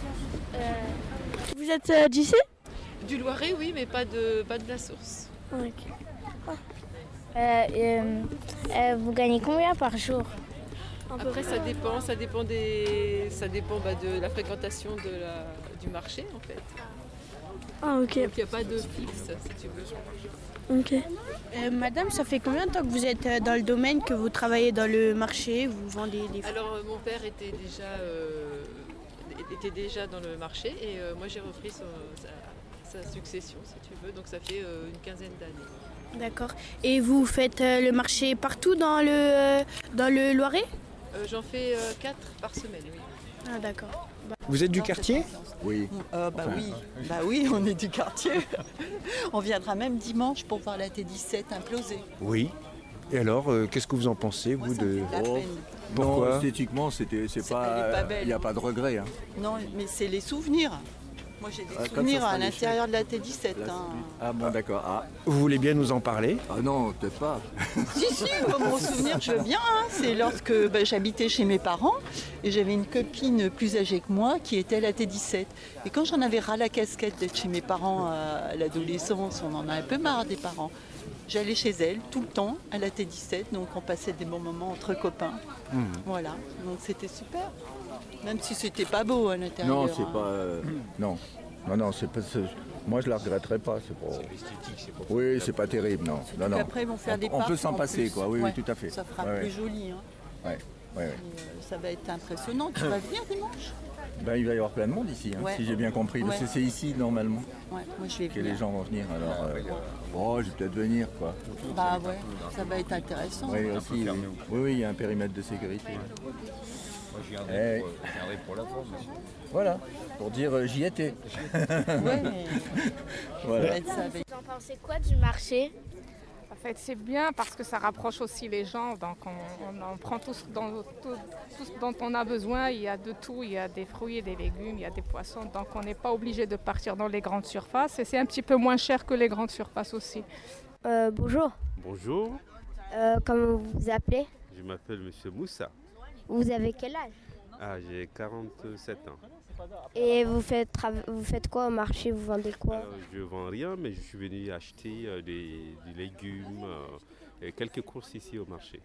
Vous êtes euh, d'ici? Du Loiret, oui, mais pas de, pas de la Source. Ok. Euh, euh, euh, vous gagnez combien par jour? Après, ça dépend, ça dépend des, ça dépend bah, de la fréquentation de la, du marché, en fait. Ah, ok. Donc il n'y a pas de fixe, si tu veux. Ok. Euh, madame, ça fait combien de temps que vous êtes euh, dans le domaine, que vous travaillez dans le marché, vous vendez des fruits? Alors euh, mon père était déjà, euh, était déjà dans le marché et euh, moi j'ai repris son- sa, sa succession, si tu veux. Donc ça fait euh, une quinzaine d'années. D'accord. Et vous faites euh, le marché partout dans le, euh, dans le Loiret? Euh, J'en fais euh, quatre par semaine, oui. Ah, d'accord. Vous êtes du quartier? Oui. Euh, bah Enfin, oui, bah oui, on est du quartier. On viendra même dimanche pour voir la T dix-sept imploser. Oui. Et alors, euh, qu'est-ce que vous en pensez, vous, de... la peine. Pourquoi? Non, esthétiquement, c'était, c'est C'est- elle est pas pas, belle. il n'y a pas de regret. Hein. Non, mais c'est les souvenirs. Moi j'ai des Ah, comme souvenirs ça sera à l'échec. l'intérieur de la T dix-sept. Là, hein. Ah bon, d'accord. Ah. Vous voulez bien nous en parler? Ah non, peut-être pas. Si, si, moi, mon souvenir, je veux bien. hein. C'est lorsque bah, j'habitais chez mes parents et j'avais une copine plus âgée que moi qui était à la T dix-sept. Et quand j'en avais ras la casquette d'être chez mes parents à l'adolescence, on en a un peu marre des parents. J'allais chez elle tout le temps à la T dix-sept, donc on passait des bons moments entre copains. Hmm. Voilà, donc c'était super. Même si c'était pas beau à l'intérieur. Non, c'est hein. pas. euh, non. Non, non, c'est pas. c'est- Moi, je la regretterais pas. C'est pas. c'est pas Oui, c'est pas terrible, non. non, non. Après, ils vont faire on, des on peut parcs s'en en passer, plus. quoi. Oui, Ouais, oui, tout à fait. Ça fera Ouais, plus ouais. joli. hein. Ouais, ouais, ouais. Et, euh, ça va être impressionnant. Tu vas venir dimanche? Ben, il va y avoir plein de monde ici, hein, Ouais. si j'ai bien compris. Ouais. C'est, c'est ici, normalement, Ouais, moi je vais que venir. les gens vont venir. Alors, euh, oh, je vais peut-être venir, quoi. Bah ouais, ça va être intéressant. Oui, aussi, oui. oui, oui, il y a un périmètre de sécurité. Moi, j'y Eh. viendrai, pour- j'y viendrai pour la forme. monsieur. Voilà, pour dire euh, j'y étais. Ouais, mais Voilà. Vous en pensez quoi du marché? En fait, c'est bien parce que ça rapproche aussi les gens. Donc, on, on en prend tout ce, dont, tout- tout ce dont on a besoin. Il y a de tout. Il y a des fruits et des légumes, il y a des poissons. Donc, on n'est pas obligé de partir dans les grandes surfaces. Et c'est un petit peu moins cher que les grandes surfaces aussi. Euh, bonjour. Bonjour, Euh, comment vous vous appelez? je m'appelle Monsieur Moussa. Vous avez quel âge? Ah, j'ai quarante-sept ans. Et vous faites, trava- vous faites quoi au marché? Vous vendez quoi? Alors, je ne vends rien, mais je suis venu acheter euh, des, des légumes euh, et quelques courses ici au marché.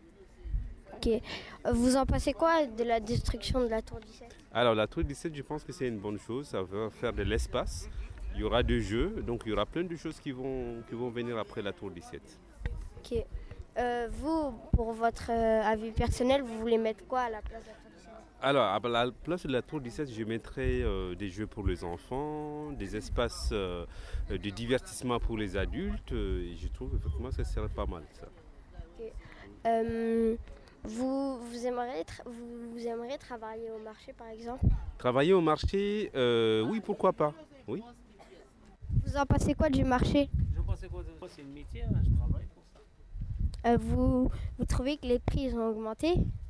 Ok. Euh, Vous en pensez quoi de la destruction de la tour dix-sept? Alors, la tour dix-sept, je pense que c'est une bonne chose. Ça va faire de l'espace. Il y aura des jeux, donc il y aura plein de choses qui vont, qui vont venir après la tour dix-sept. Ok. Euh, vous, pour votre euh, avis personnel, vous voulez mettre quoi à la place de la tour dix-sept? Alors, à la place de la tour dix-sept, je mettrai euh, des jeux pour les enfants, des espaces euh, de divertissement pour les adultes. euh, et je trouve effectivement que ça serait pas mal, ça. Ok. Euh, vous, vous, aimeriez tra- vous, vous aimeriez travailler au marché, par exemple? Travailler au marché, euh, oui, pourquoi pas. Oui. Vous en pensez quoi du marché? Je pensais quoi de- c'est un métier, hein, je travaille pour ça. Euh, vous, vous trouvez que les prix ils ont augmenté?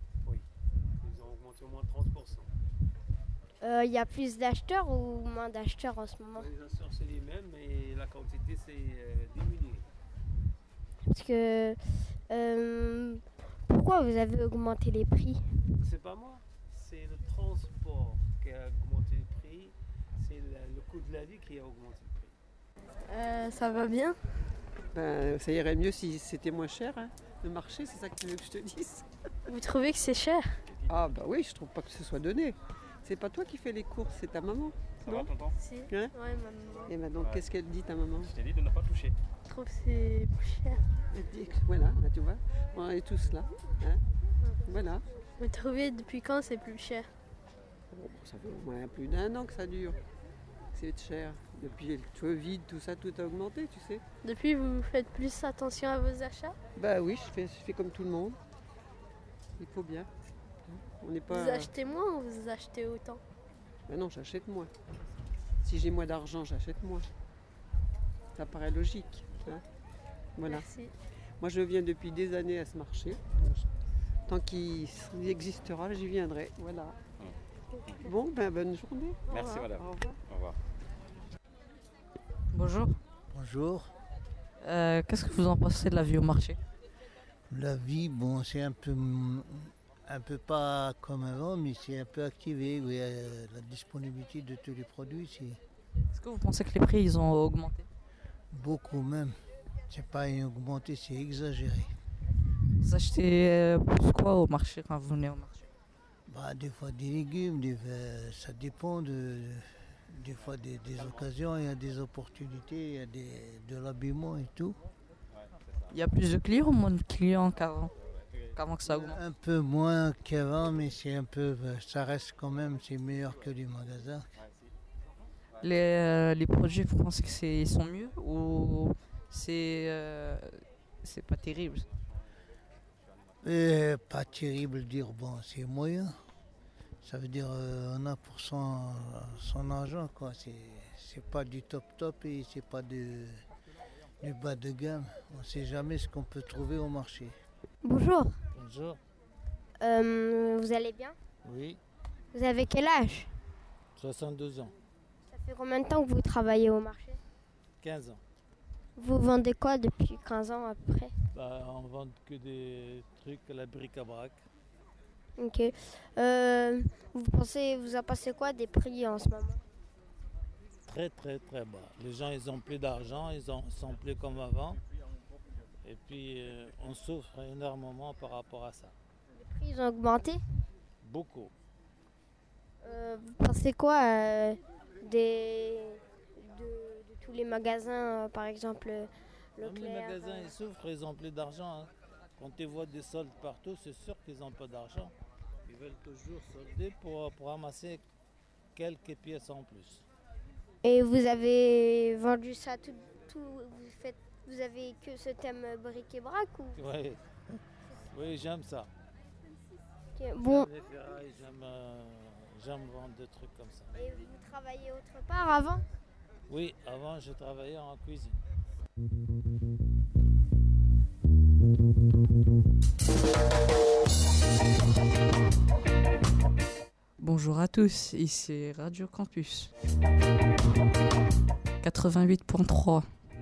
Ils ont augmenté au moins trente pour cent. Il y a plus d'acheteurs ou moins d'acheteurs en ce moment? Les assureurs c'est les mêmes, mais la quantité c'est euh, diminué. Parce que euh, pourquoi vous avez augmenté les prix? C'est pas moi, c'est le transport qui a augmenté le prix, c'est le, le coût de la vie qui a augmenté le prix. Euh, ça va bien. Ben, ça irait mieux si c'était moins cher, hein. Le marché, c'est ça que tu veux que je te dise. Vous trouvez que c'est cher? Ah bah oui, je trouve pas que ce soit donné. C'est pas toi qui fais les courses, c'est ta maman. Ça non va, tonton? Si. Hein Ouais, maman. Et maintenant, Ouais. qu'est-ce qu'elle dit, ta maman? Je t'ai dit de ne pas toucher. Je trouve que c'est plus cher. Elle dit que, voilà, bah, tu vois, on est tous là. Hein. Voilà. Vous trouvez depuis quand c'est plus cher? Bon, ça fait au moins plus d'un an que ça dure. C'est cher. Depuis le Covid, tout ça, tout a augmenté, tu sais. Depuis, vous faites plus attention à vos achats? Bah oui, je fais, je fais comme tout le monde. Il faut bien. On n'est pas... Vous achetez moins ou vous achetez autant? Ben non, j'achète moins. Si j'ai moins d'argent, j'achète moins. Ça paraît logique. Hein. Voilà. Merci. Moi, je viens depuis des années à ce marché. Tant qu'il existera, j'y viendrai. Voilà. Bon, ben bonne journée. Merci, Au revoir. madame. Au revoir. Au revoir. Bonjour. Bonjour. Euh, Qu'est-ce que vous en pensez de la vie au marché? La vie, bon, c'est un peu, un peu pas comme avant, mais c'est un peu activé. Oui, euh, la disponibilité de tous les produits, c'est Est-ce que vous pensez que les prix ils ont augmenté? beaucoup même. C'est pas augmenté, c'est exagéré. Vous achetez euh, plus quoi au marché quand vous venez au marché? Bah, des fois des légumes, des, fois, ça dépend de, des fois des, des occasions, il y a des opportunités, il y a des, de l'habillement et tout. Il y a plus de clients ou moins de clients qu'avant qu'avant que ça augmente? Un peu moins qu'avant, mais c'est un peu, ça reste quand même, c'est meilleur que les magasins. Les, euh, les produits, vous pensez que c'est, ils sont mieux ou c'est, euh, c'est pas terrible? Et pas terrible dire, bon, c'est moyen. Ça veut dire euh, on a pour son, son argent, quoi. C'est, c'est pas du top top et c'est pas du, du bas de gamme. On ne sait jamais ce qu'on peut trouver au marché. Bonjour. Bonjour. Euh, vous allez bien? Oui, Vous avez quel âge? soixante-deux ans, Ça fait combien de temps que vous travaillez au marché? quinze ans. Vous vendez quoi depuis quinze ans à peu près? Bah, on vend que des trucs à la bric-à-brac. Ok. Euh, vous pensez, vous en pensez quoi des prix en ce moment? Très très très bas. Les gens ils ont plus d'argent, ils ont, sont plus comme avant. Et puis euh, on souffre énormément par rapport à ça. Les prix ils ont augmenté? Beaucoup. Euh, vous pensez quoi euh, des, de, de tous les magasins, euh, par exemple euh, Même les Leclerc? magasins euh, ils souffrent, ils ont plus d'argent. Hein. Quand tu vois des soldes partout, c'est sûr qu'ils n'ont pas d'argent. Ils veulent toujours solder pour, pour ramasser quelques pièces en plus. Et vous avez vendu ça tout, tout vous faites, vous avez que ce thème euh, bric et brac ou? Oui, oui j'aime ça. Ok, bon. J'aime les ferrailles, j'aime, euh, j'aime vendre des trucs comme ça. Et vous travaillez autre part avant? Oui, avant je travaillais en cuisine. Bonjour à tous, ici Radio Campus quatre-vingt-huit virgule trois.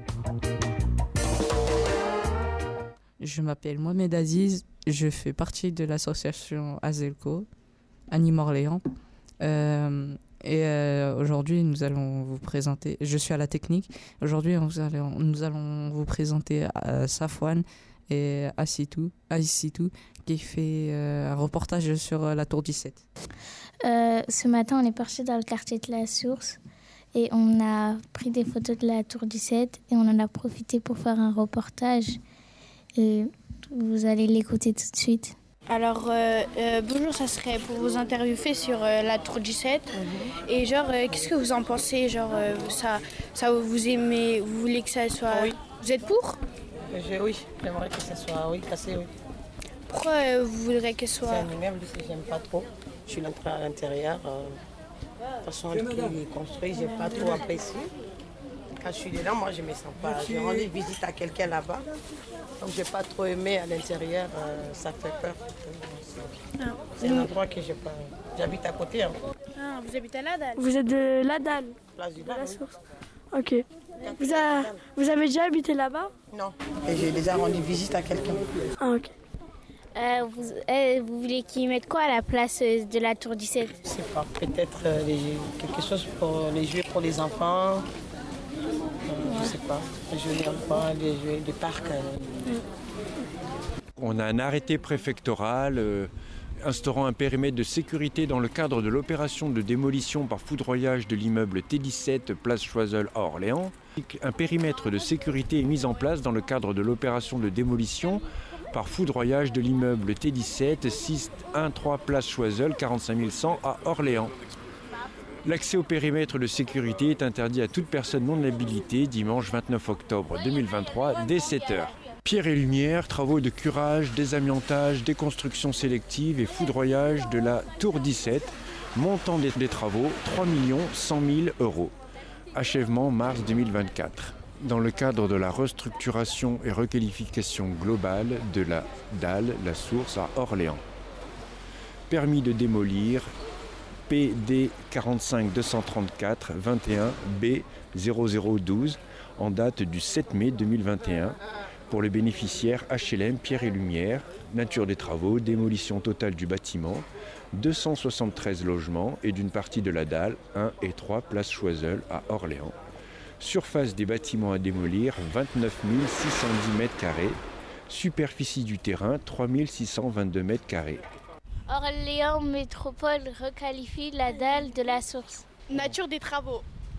Je m'appelle Mohamed Aziz, je fais partie de l'association Azelco à Nîmes-Orléans. Euh, et euh, aujourd'hui, nous allons vous présenter, je suis à la technique, aujourd'hui nous allons, nous allons vous présenter euh, Safwan et Assitou, Assitou qui fait euh, un reportage sur euh, la tour dix-sept. Euh, ce matin, on est parti dans le quartier de la Source et on a pris des photos de la tour dix-sept et on en a profité pour faire un reportage. Et vous allez l'écouter tout de suite. Alors, euh, euh, bonjour, ça serait pour vous interviewer sur euh, la tour dix-sept. Mm-hmm. Et genre, euh, qu'est-ce que vous en pensez? Genre, euh, ça, ça vous aimez, vous voulez que ça soit... Oui. Vous êtes pour? Je, Oui, j'aimerais que ça soit oui, cassé, oui. Pourquoi euh, vous voudrez qu'elle soit... C'est un immeuble, j'aime pas trop. Je suis entrée à l'intérieur. Euh, de toute façon, qui est construit, j'ai pas trop apprécié. Quand je suis dedans, moi, je me sens pas. J'ai rendu visite à quelqu'un là-bas. Donc, j'ai pas trop aimé à l'intérieur. Euh, ça fait peur. Ah. C'est un endroit que j'ai pas... J'habite à côté. Hein. Ah, vous habitez à la dalle? Vous êtes de la dalle? Place du De la Dalle, Source. Ok. Vous, a- vous avez déjà habité là-bas? Non. Et j'ai déjà rendu visite à quelqu'un. Ah, ok. Euh, vous, euh, vous voulez qu'ils mettent quoi à la place euh, de la tour dix-sept? Je sais pas. Peut-être euh, les- quelque chose pour les jouets pour les enfants. Euh, je sais pas. Les jouets des enfants, des jouets des parcs. euh. On a un arrêté préfectoral euh, instaurant un périmètre de sécurité dans le cadre de l'opération de démolition par foudroyage de l'immeuble T dix-sept, place Choiseul à Orléans. Un périmètre de sécurité est mis en place dans le cadre de l'opération de démolition par foudroyage de l'immeuble T dix-sept, six un trois place Choiseul, quarante-cinq mille cent à Orléans. L'accès au périmètre de sécurité est interdit à toute personne non habilitée dimanche vingt-neuf octobre deux mille vingt-trois dès sept heures. Pierre et lumière, travaux de curage, désamiantage, déconstruction sélective et foudroyage de la tour dix-sept. Montant des, des travaux trois millions cent mille euros. Achèvement mars deux mille vingt-quatre. Dans le cadre de la restructuration et requalification globale de la dalle, la source à Orléans. Permis de démolir P D quarante-cinq deux cent trente-quatre vingt et un B zéro zéro douze en date du sept mai deux mille vingt et un pour les bénéficiaires H L M Pierre et Lumière, nature des travaux, démolition totale du bâtiment, deux cent soixante-treize logements et d'une partie de la dalle, un et trois place Choiseul à Orléans. Surface des bâtiments à démolir, vingt-neuf mille six cent dix mètres carrés. Superficie du terrain, trois mille six cent vingt-deux mètres carrés. Orléans Métropole requalifie la dalle de la Source. Nature des travaux.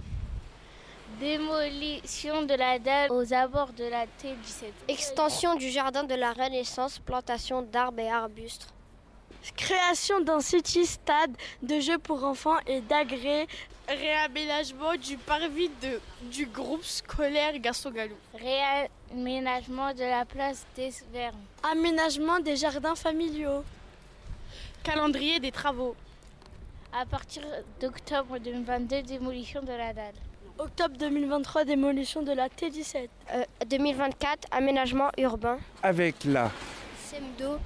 Démolition de la dalle aux abords de la T dix-sept. Extension du jardin de la Renaissance, plantation d'arbres et arbustes. Création d'un city-stade de jeux pour enfants et d'agrès. Réaménagement du parvis de, du groupe scolaire Gaston Galou. Réaménagement de la place des Vernes. Aménagement des jardins familiaux. Calendrier des travaux. À partir d'octobre deux mille vingt-deux, démolition de la dalle. Octobre deux mille vingt-trois, démolition de la T dix-sept. Euh, deux mille vingt-quatre, aménagement urbain. Avec la SEMDO.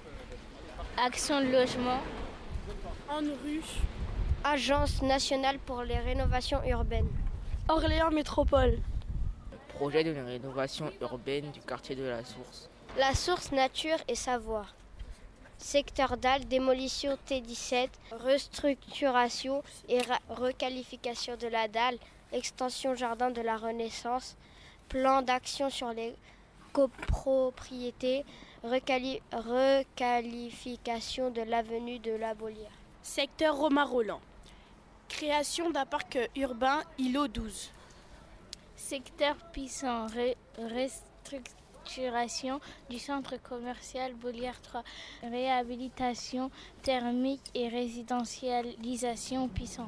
Action de logement. En rue. Agence nationale pour les rénovations urbaines. Orléans Métropole. Projet de rénovation urbaine du quartier de la Source. La Source nature et savoir. Secteur dalle, démolition T dix-sept, restructuration et requalification de la dalle, extension jardin de la Renaissance, plan d'action sur les copropriétés, recali- requalification de l'avenue de la Bollière. Secteur Romain-Roland. Création d'un parc urbain îlot douze. Secteur Pissant, Ré- restructuration du centre commercial Bollière trois, réhabilitation thermique et résidentialisation Pissant.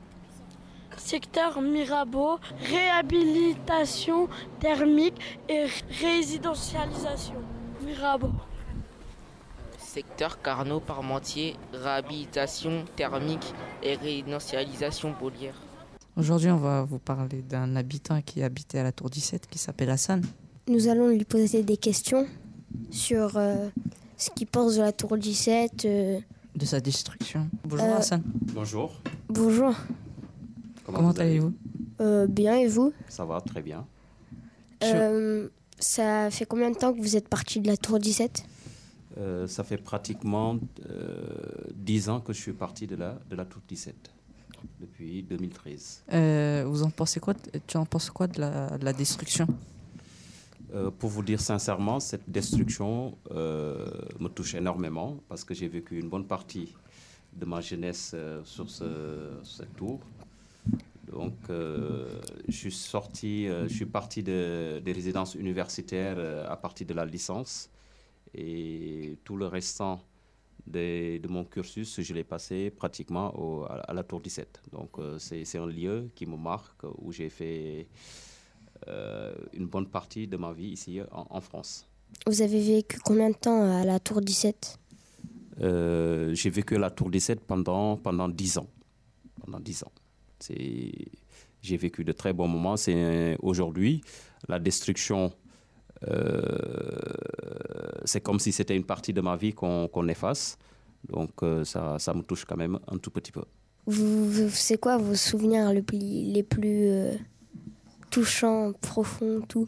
Secteur Mirabeau, réhabilitation thermique et résidentialisation Mirabeau. Secteur Carnot-Parmentier, réhabilitation thermique et résidentialisation Bollière. Aujourd'hui, on va vous parler d'un habitant qui habitait à la Tour dix-sept qui s'appelle Hassan. Nous allons lui poser des questions sur euh, ce qu'il pense de la Tour dix-sept. Euh... De sa destruction. Bonjour Euh, Hassan. Bonjour. Bonjour. Comment, Comment vous allez allez-vous Euh, bien, et vous? Ça va, très bien. Euh, Ça fait combien de temps que vous êtes parti de la Tour dix-sept? Euh, ça fait pratiquement euh, dix ans que je suis parti de la, de la Tour dix-sept, depuis deux mille treize. Euh, vous en pensez quoi de- Tu en penses quoi de la, de la destruction? Euh, pour vous dire sincèrement, cette destruction euh, me touche énormément parce que j'ai vécu une bonne partie de ma jeunesse euh, sur ce, cette tour. Donc, euh, je suis sorti, euh, je suis parti de, des résidences universitaires euh, à partir de la licence et tout le restant de, de mon cursus, je l'ai passé pratiquement au, à, à la Tour dix-sept. Donc, euh, c'est, c'est un lieu qui me marque où j'ai fait euh, une bonne partie de ma vie ici en, en France. Vous avez vécu combien de temps à la Tour dix-sept? Euh, j'ai vécu à la Tour dix-sept pendant, pendant dix ans. Pendant dix ans. C'est, j'ai vécu de très bons moments. C'est, aujourd'hui, la destruction, euh, c'est comme si c'était une partie de ma vie qu'on, qu'on efface. Donc euh, ça, ça me touche quand même un tout petit peu. Vous, vous- c'est quoi vos souvenirs le plus- les plus euh, touchants, profonds, tout?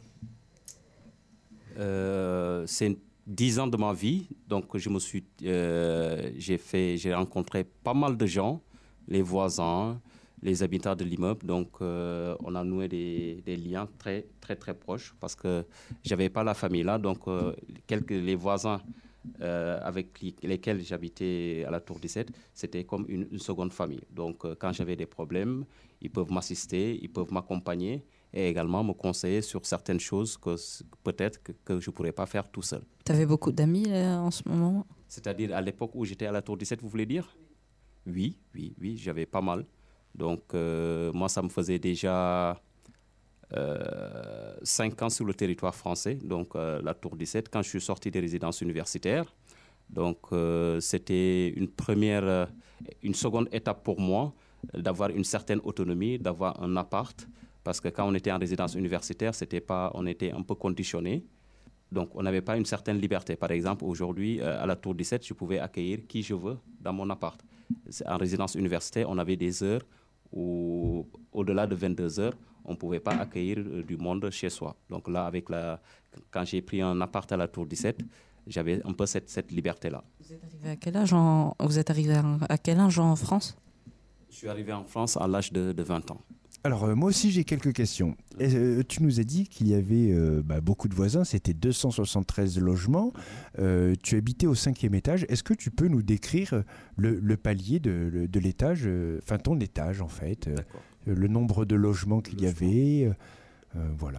Euh, c'est dix ans de ma vie, donc je me suis, euh, j'ai fait, j'ai rencontré pas mal de gens, les voisins, les habitants de l'immeuble. Donc euh, on a noué des, des liens très très très proches parce que j'avais pas la famille là, donc euh, quelques les voisins euh, avec li- lesquels j'habitais à la Tour dix-sept, c'était comme une, une seconde famille. Donc euh, quand j'avais des problèmes, ils peuvent m'assister, ils peuvent m'accompagner et également me conseiller sur certaines choses que s- peut-être que, que je ne pourrais pas faire tout seul. Tu avais beaucoup d'amis là, en ce moment? C'est-à-dire à l'époque où j'étais à la Tour dix-sept, vous voulez dire? Oui, oui, oui, j'avais pas mal. Donc euh, moi, ça me faisait déjà euh, cinq ans sur le territoire français, donc euh, la Tour dix-sept, quand je suis sorti des résidences universitaires. Donc euh, c'était une première, euh, une seconde étape pour moi euh, d'avoir une certaine autonomie, d'avoir un appart, parce que quand on était en résidence universitaire, c'était pas, on était un peu conditionné. Donc, on n'avait pas une certaine liberté. Par exemple, aujourd'hui, euh, à la Tour dix-sept, je pouvais accueillir qui je veux dans mon appart. C'est- En résidence universitaire, on avait des heures où, au-delà de vingt-deux heures, on ne pouvait pas accueillir euh, du monde chez soi. Donc là, avec la, quand j'ai pris un appart à la Tour dix-sept, j'avais un peu cette, cette liberté-là. Vous êtes arrivé à quel âge en, vous êtes arrivé à, à quel âge en France? Je suis arrivé en France à l'âge de, de vingt ans. Alors, euh, moi aussi, j'ai quelques questions. Euh, tu nous as dit qu'il y avait euh, bah, beaucoup de voisins, c'était deux cent soixante-treize logements. Euh, tu habitais au cinquième étage. Est-ce que tu peux nous décrire le, le palier de, le- de l'étage, enfin ton étage en fait, euh, le nombre de logements qu'il y avait, euh, euh, voilà.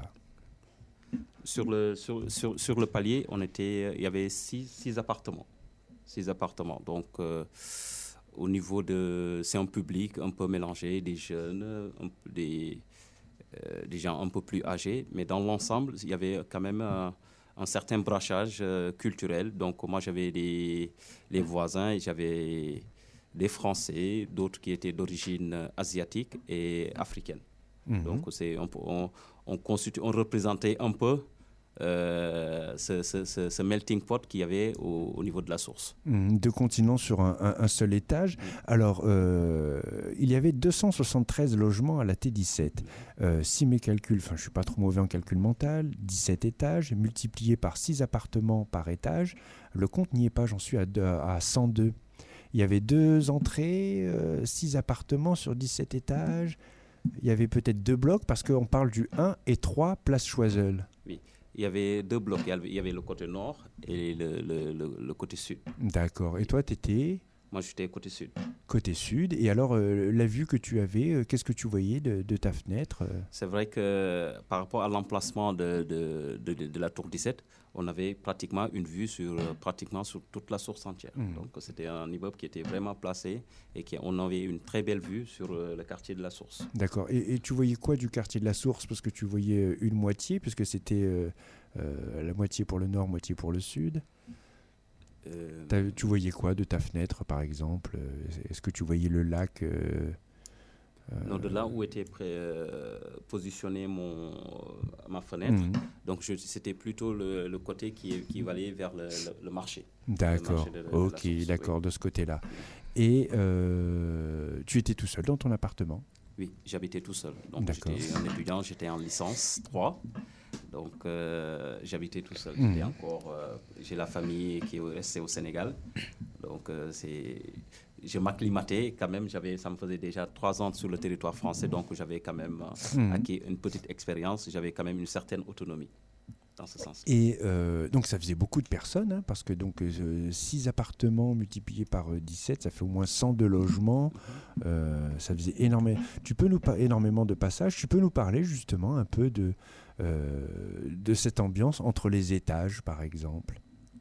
Sur le, sur, sur, sur le palier, on était, il y avait six, six appartements. Six appartements. Donc, euh, au niveau de... C'est un public un peu mélangé, des jeunes, un peu des, euh, des gens un peu plus âgés. Mais dans l'ensemble, il y avait quand même un, un certain brassage euh, culturel. Donc, moi, j'avais les, les voisins et j'avais des Français, d'autres qui étaient d'origine asiatique et africaine. Mhm. Donc, c'est, on, on, on, constitu- on représentait un peu euh, ce, ce, ce, ce melting pot qu'il y avait au, au niveau de la source. Mmh, deux continents sur un, un- un seul étage. Alors, euh, il y avait deux cent soixante-treize logements à la T dix-sept. Euh, si mes calculs, enfin je ne suis pas trop mauvais en calcul mental, dix-sept étages, multiplié par six appartements par étage, le compte n'y est pas, j'en suis à, deux- à cent deux. Il y avait deux entrées, euh, six appartements sur dix-sept étages. Il y avait peut-être deux blocs, parce qu'on parle du un et trois, place Choiseul. Oui. Il y avait deux blocs. Il y avait, il y avait le côté nord et le, le, le, le côté sud. D'accord. Et toi, tu étais Moi, j'étais côté sud. côté sud. Et alors, euh, la vue que tu avais, euh, qu'est-ce que tu voyais de, de ta fenêtre euh C'est vrai que par rapport à l'emplacement de, de, de, de- de la tour dix-sept, on avait pratiquement une vue sur, euh, pratiquement sur toute la source entière. Mhm. Donc, c'était un immeuble qui était vraiment placé et qui, on avait une très belle vue sur euh, le quartier de la source. D'accord. Et, et tu voyais quoi du quartier de la Source? Parce que tu voyais euh, une moitié, puisque c'était euh, euh, la moitié pour le nord, moitié pour le sud. Euh, T'as- Tu voyais quoi de ta fenêtre, par exemple? Euh, Est-ce que tu voyais le lac euh, euh, Non, de là où était pré- euh, positionné mon, ma fenêtre, Mhm. donc je- c'était plutôt le, le côté qui, qui valait vers le, le- le marché. Le D'accord. marché de- de la Ok, source, d'accord, oui. de ce côté-là. Et euh, tu étais tout seul dans ton appartement? Oui, j'habitais tout seul. Donc D'accord. j'étais un étudiant, j'étais en licence trois. Donc euh, j'habitais tout seul. Mhm. J'étais encore, euh, j'ai la famille qui est restée au Sénégal. Donc euh, c'est, je m'acclimatais quand même. J'avais, ça me faisait déjà trois ans sur le territoire français, donc j'avais quand même euh, Mhm. acquis une petite expérience. J'avais quand même une certaine autonomie dans ce sens. Et euh, donc ça faisait beaucoup de personnes, hein, parce que donc six appartements multipliés par euh, dix-sept, ça fait au moins cent deux logements. Euh, ça faisait énormément. Tu peux nous par- énormément de passages. Tu peux nous parler justement un peu de euh, de cette ambiance entre les étages, par exemple.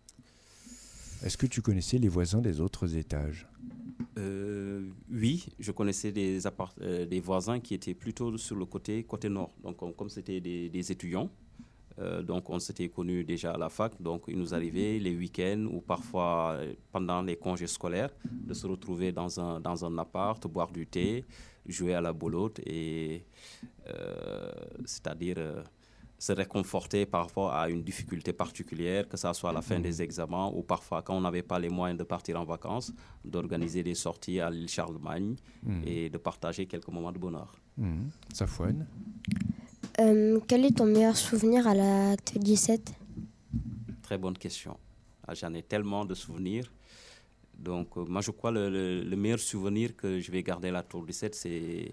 Est-ce que tu connaissais les voisins des autres étages? Euh, oui, je connaissais des, appart- euh, des voisins qui étaient plutôt sur le côté, côté nord. Donc, on- comme c'était des, des étudiants, euh, donc on s'était connus déjà à la fac. Donc, il nous arrivait les week-ends ou parfois euh, pendant les congés scolaires de se retrouver dans un, dans un appart, boire du thé, jouer à la boulotte et euh, c'est-à-dire euh, se réconforter par rapport à une difficulté particulière, que ce soit à la fin des examens ou parfois quand on n'avait pas les moyens de partir en vacances, d'organiser des sorties à l'île Charlemagne Mhm. et de partager quelques moments de bonheur. Mhm. Safouane? Euh, quel est ton meilleur souvenir à la T dix-sept? Très bonne question. Ah, j'en ai tellement de souvenirs. Donc, euh, moi, je crois que le, le- le meilleur souvenir que je vais garder à la Tour dix-sept, c'est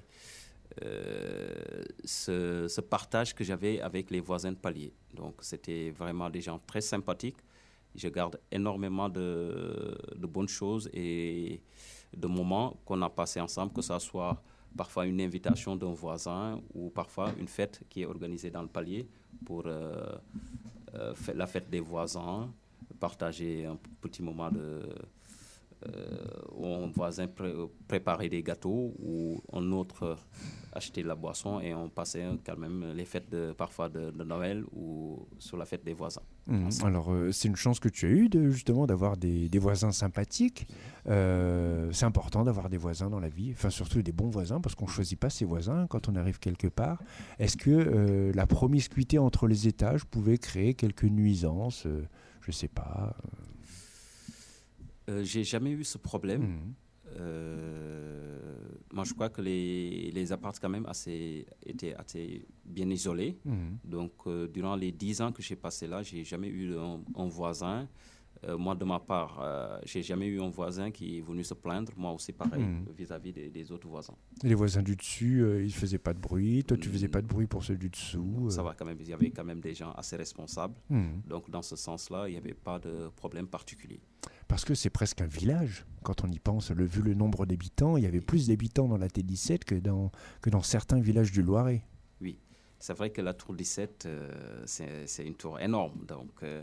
euh, ce, ce partage que j'avais avec les voisins de palier. Donc, c'était vraiment des gens très sympathiques. Je garde énormément de, de bonnes choses et de moments qu'on a passés ensemble, que ce soit parfois une invitation d'un voisin ou parfois une fête qui est organisée dans le palier pour euh, euh, fa- la fête des voisins, partager un petit moment de, euh, où un voisin pré- préparait des gâteaux ou un autre achetait la boisson et on passait quand même les fêtes de, parfois de, de Noël ou sur la fête des voisins. Mhm. Alors, euh, c'est une chance que tu as eue, de, justement, d'avoir des, des voisins sympathiques. Euh, c'est important d'avoir des voisins dans la vie, enfin, surtout des bons voisins, parce qu'on ne choisit pas ses voisins quand on arrive quelque part. Est-ce que euh, la promiscuité entre les étages pouvait créer quelques nuisances euh, Je ne sais pas. Euh, j'ai jamais eu ce problème. Mhm. Euh, moi, je crois que les, les apparts quand même assez, étaient assez bien isolés. Mhm. Donc, euh, durant les dix ans que j'ai passé là, j'ai jamais eu un, un voisin Euh, moi, de ma part, euh, je n'ai jamais eu un voisin qui est venu se plaindre. Moi aussi, pareil, Mmh. vis-à-vis des, des autres voisins. Et les voisins du dessus, euh, ils ne faisaient pas de bruit. Toi, tu ne faisais pas de bruit pour ceux du dessous. Ça euh. va quand même. Il y avait quand même des gens assez responsables. Mmh. Donc, dans ce sens-là, il n'y avait pas de problème particulier. Parce que c'est presque un village, quand on y pense. Le, vu le nombre d'habitants, il y avait plus d'habitants dans la T dix-sept que dans, que dans certains villages du Loiret. Oui, c'est vrai que la tour dix-sept, euh, c'est, c'est une tour énorme. Donc, euh,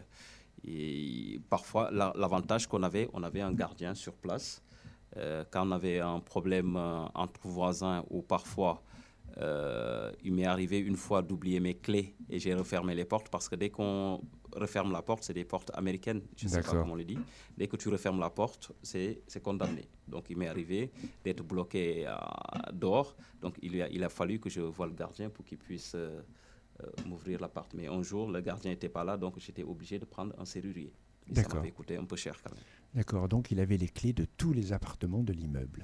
et parfois, la, l'avantage qu'on avait, on avait un gardien sur place. Euh, quand on avait un problème euh, entre voisins ou parfois, euh, il m'est arrivé une fois d'oublier mes clés et j'ai refermé les portes parce que dès qu'on referme la porte, c'est des portes américaines, je ne sais pas comment on le dit. Dès que tu refermes la porte, c'est, c'est condamné. Donc, il m'est arrivé d'être bloqué euh, dehors. Donc, il a, il a fallu que je voie le gardien pour qu'il puisse euh, euh, m'ouvrir la porte. Mais un jour, le gardien n'était pas là, donc j'étais obligé de prendre un serrurier. Et ça m'avait coûté un peu cher quand même. D'accord, donc il avait les clés de tous les appartements de l'immeuble.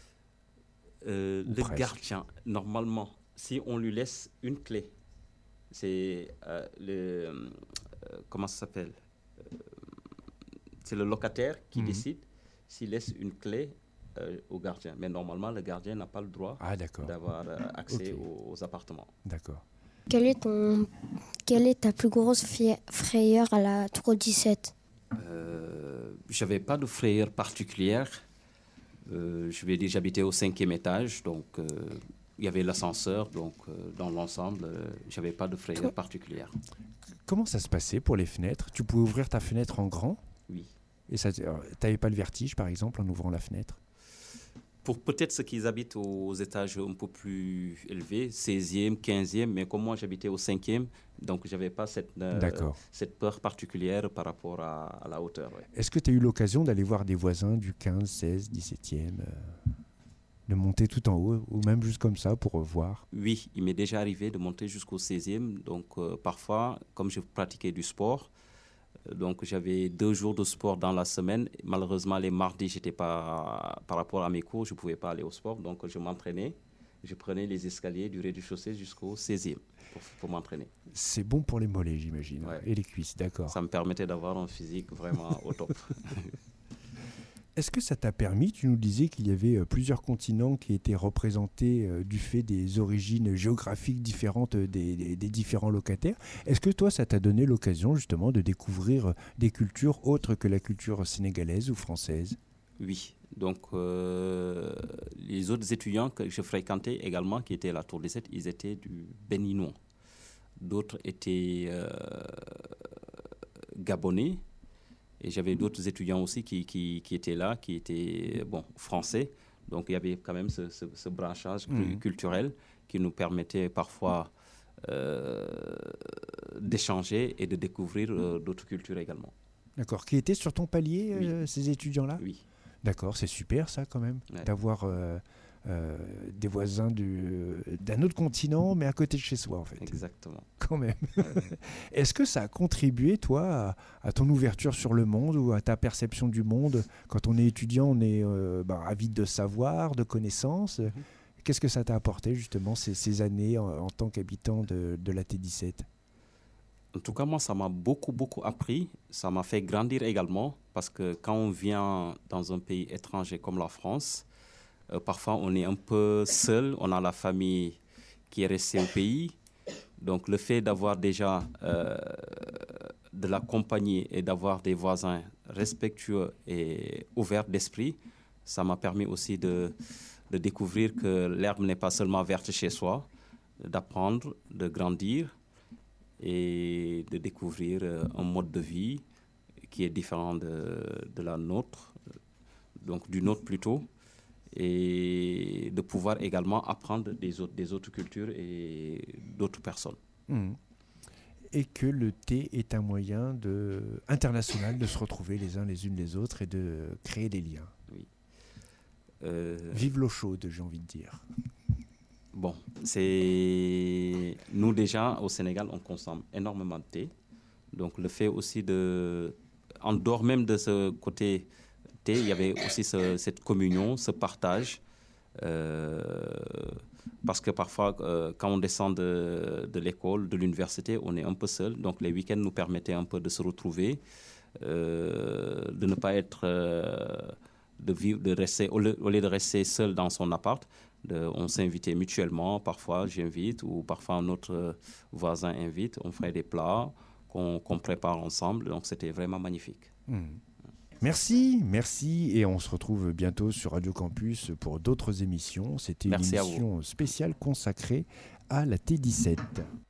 Euh, le presque. gardien, normalement, si on lui laisse une clé, c'est euh, le... Euh, comment ça s'appelle euh, c'est le locataire qui Mhm. décide s'il laisse une clé euh, au gardien. Mais normalement, le gardien n'a pas le droit Ah, d'accord. d'avoir euh, accès Ok. aux, aux appartements. D'accord. Quelle est, ton... Quelle est ta plus grosse fi- frayeur à la tour dix-sept? Euh, je n'avais pas de frayeur particulière. Euh, je vais dire, j'habitais au cinquième étage, donc euh, il y avait l'ascenseur, donc euh, dans l'ensemble, euh, je n'avais pas de frayeur particulière. Comment ça se passait pour les fenêtres? Tu pouvais ouvrir ta fenêtre en grand? Oui. Et ça, tu n'avais pas le vertige, par exemple, en ouvrant la fenêtre? Pour peut-être ceux qui habitent aux étages un peu plus élevés, seizième, quinzième, mais comme moi j'habitais au cinquième, donc je n'avais pas cette, euh, D'accord. cette peur particulière par rapport à, à la hauteur. Ouais. Est-ce que tu as eu l'occasion d'aller voir des voisins du quinze, seize, dix-septième, euh, de monter tout en haut, ou même juste comme ça pour voir? Oui, il m'est déjà arrivé de monter jusqu'au seizième, donc euh, parfois, comme je pratiquais du sport, euh, donc j'avais deux jours de sport dans la semaine. Malheureusement, les mardis, j'étais pas, par rapport à mes cours, je ne pouvais pas aller au sport, donc je m'entraînais. Je prenais les escaliers du rez-de-chaussée jusqu'au seizième pour, pour m'entraîner. C'est bon pour les mollets, j'imagine, Ouais. et les cuisses, d'accord. Ça me permettait d'avoir un physique vraiment au top. Est-ce que ça t'a permis, tu nous disais qu'il y avait euh, plusieurs continents qui étaient représentés euh, du fait des origines géographiques différentes euh, des, des- des différents locataires. Est-ce que toi, ça t'a donné l'occasion justement de découvrir euh, des cultures autres que la culture sénégalaise ou française? Oui, donc euh, les autres étudiants que je fréquentais également, qui étaient à la Tour dix-sept, ils étaient du béninois. D'autres étaient euh, gabonais. Et j'avais d'autres étudiants aussi qui, qui, qui étaient là, qui étaient bon, français. Donc il y avait quand même ce, ce, ce branchage cu- Mhm. culturel qui nous permettait parfois euh, d'échanger et de découvrir euh, d'autres cultures également. D'accord. Qui étaient sur ton palier, euh, ces étudiants-là? Oui. D'accord, c'est super ça quand même, Ouais. d'avoir euh, euh, des voisins du- d'un autre continent, mais à côté de chez soi en fait. Exactement. Quand même. Est-ce que ça a contribué, toi, à, à ton ouverture sur le monde ou à ta perception du monde? Quand on est étudiant, on est euh, ben, avide de savoir, de connaissances. Qu'est-ce que ça t'a apporté justement ces, ces années en, en tant qu'habitant de, de la T dix-sept? En tout cas, moi, ça m'a beaucoup, beaucoup appris. Ça m'a fait grandir également parce que quand on vient dans un pays étranger comme la France, euh, parfois on est un peu seul. On a la famille qui est restée au pays. Donc, le fait d'avoir déjà euh, de la compagnie et d'avoir des voisins respectueux et ouverts d'esprit, ça m'a permis aussi de, de découvrir que l'herbe n'est pas seulement verte chez soi, d'apprendre, de grandir et de découvrir euh, un mode de vie qui est différent de, de la nôtre, donc du nôtre plutôt, et de pouvoir également apprendre des autres, des autres cultures et d'autres personnes. Mmh. Et que le thé est un moyen de, international de se retrouver les uns les unes les autres et de créer des liens. Oui. Euh, Vive l'eau chaude, j'ai envie de dire. Bon, c'est... Nous déjà, au Sénégal, on consomme énormément de thé. Donc le fait aussi de... En dehors même de ce côté thé, il y avait aussi ce- cette communion, ce partage. Euh, parce que parfois, euh, quand on descend de, de l'école, de l'université, on est un peu seul. Donc les week-ends nous permettaient un peu de se retrouver, euh, de ne pas être, euh, de vivre, de rester, au lieu, au lieu de rester seul dans son appart, de, on s'invitait mutuellement, parfois j'invite ou parfois notre voisin invite, on ferait des plats qu'on, qu'on prépare ensemble, donc c'était vraiment magnifique. Mmh. Merci, merci, et on se retrouve bientôt sur Radio Campus pour d'autres émissions. C'était une Merci émission spéciale consacrée à la T dix-sept.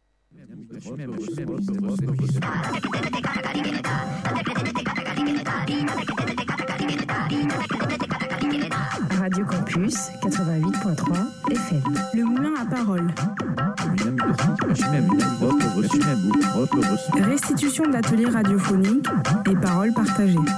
Radio Campus quatre-vingt-huit virgule trois F M. Le moulin à parole. Restitution de l'atelier radiophonique et paroles partagées.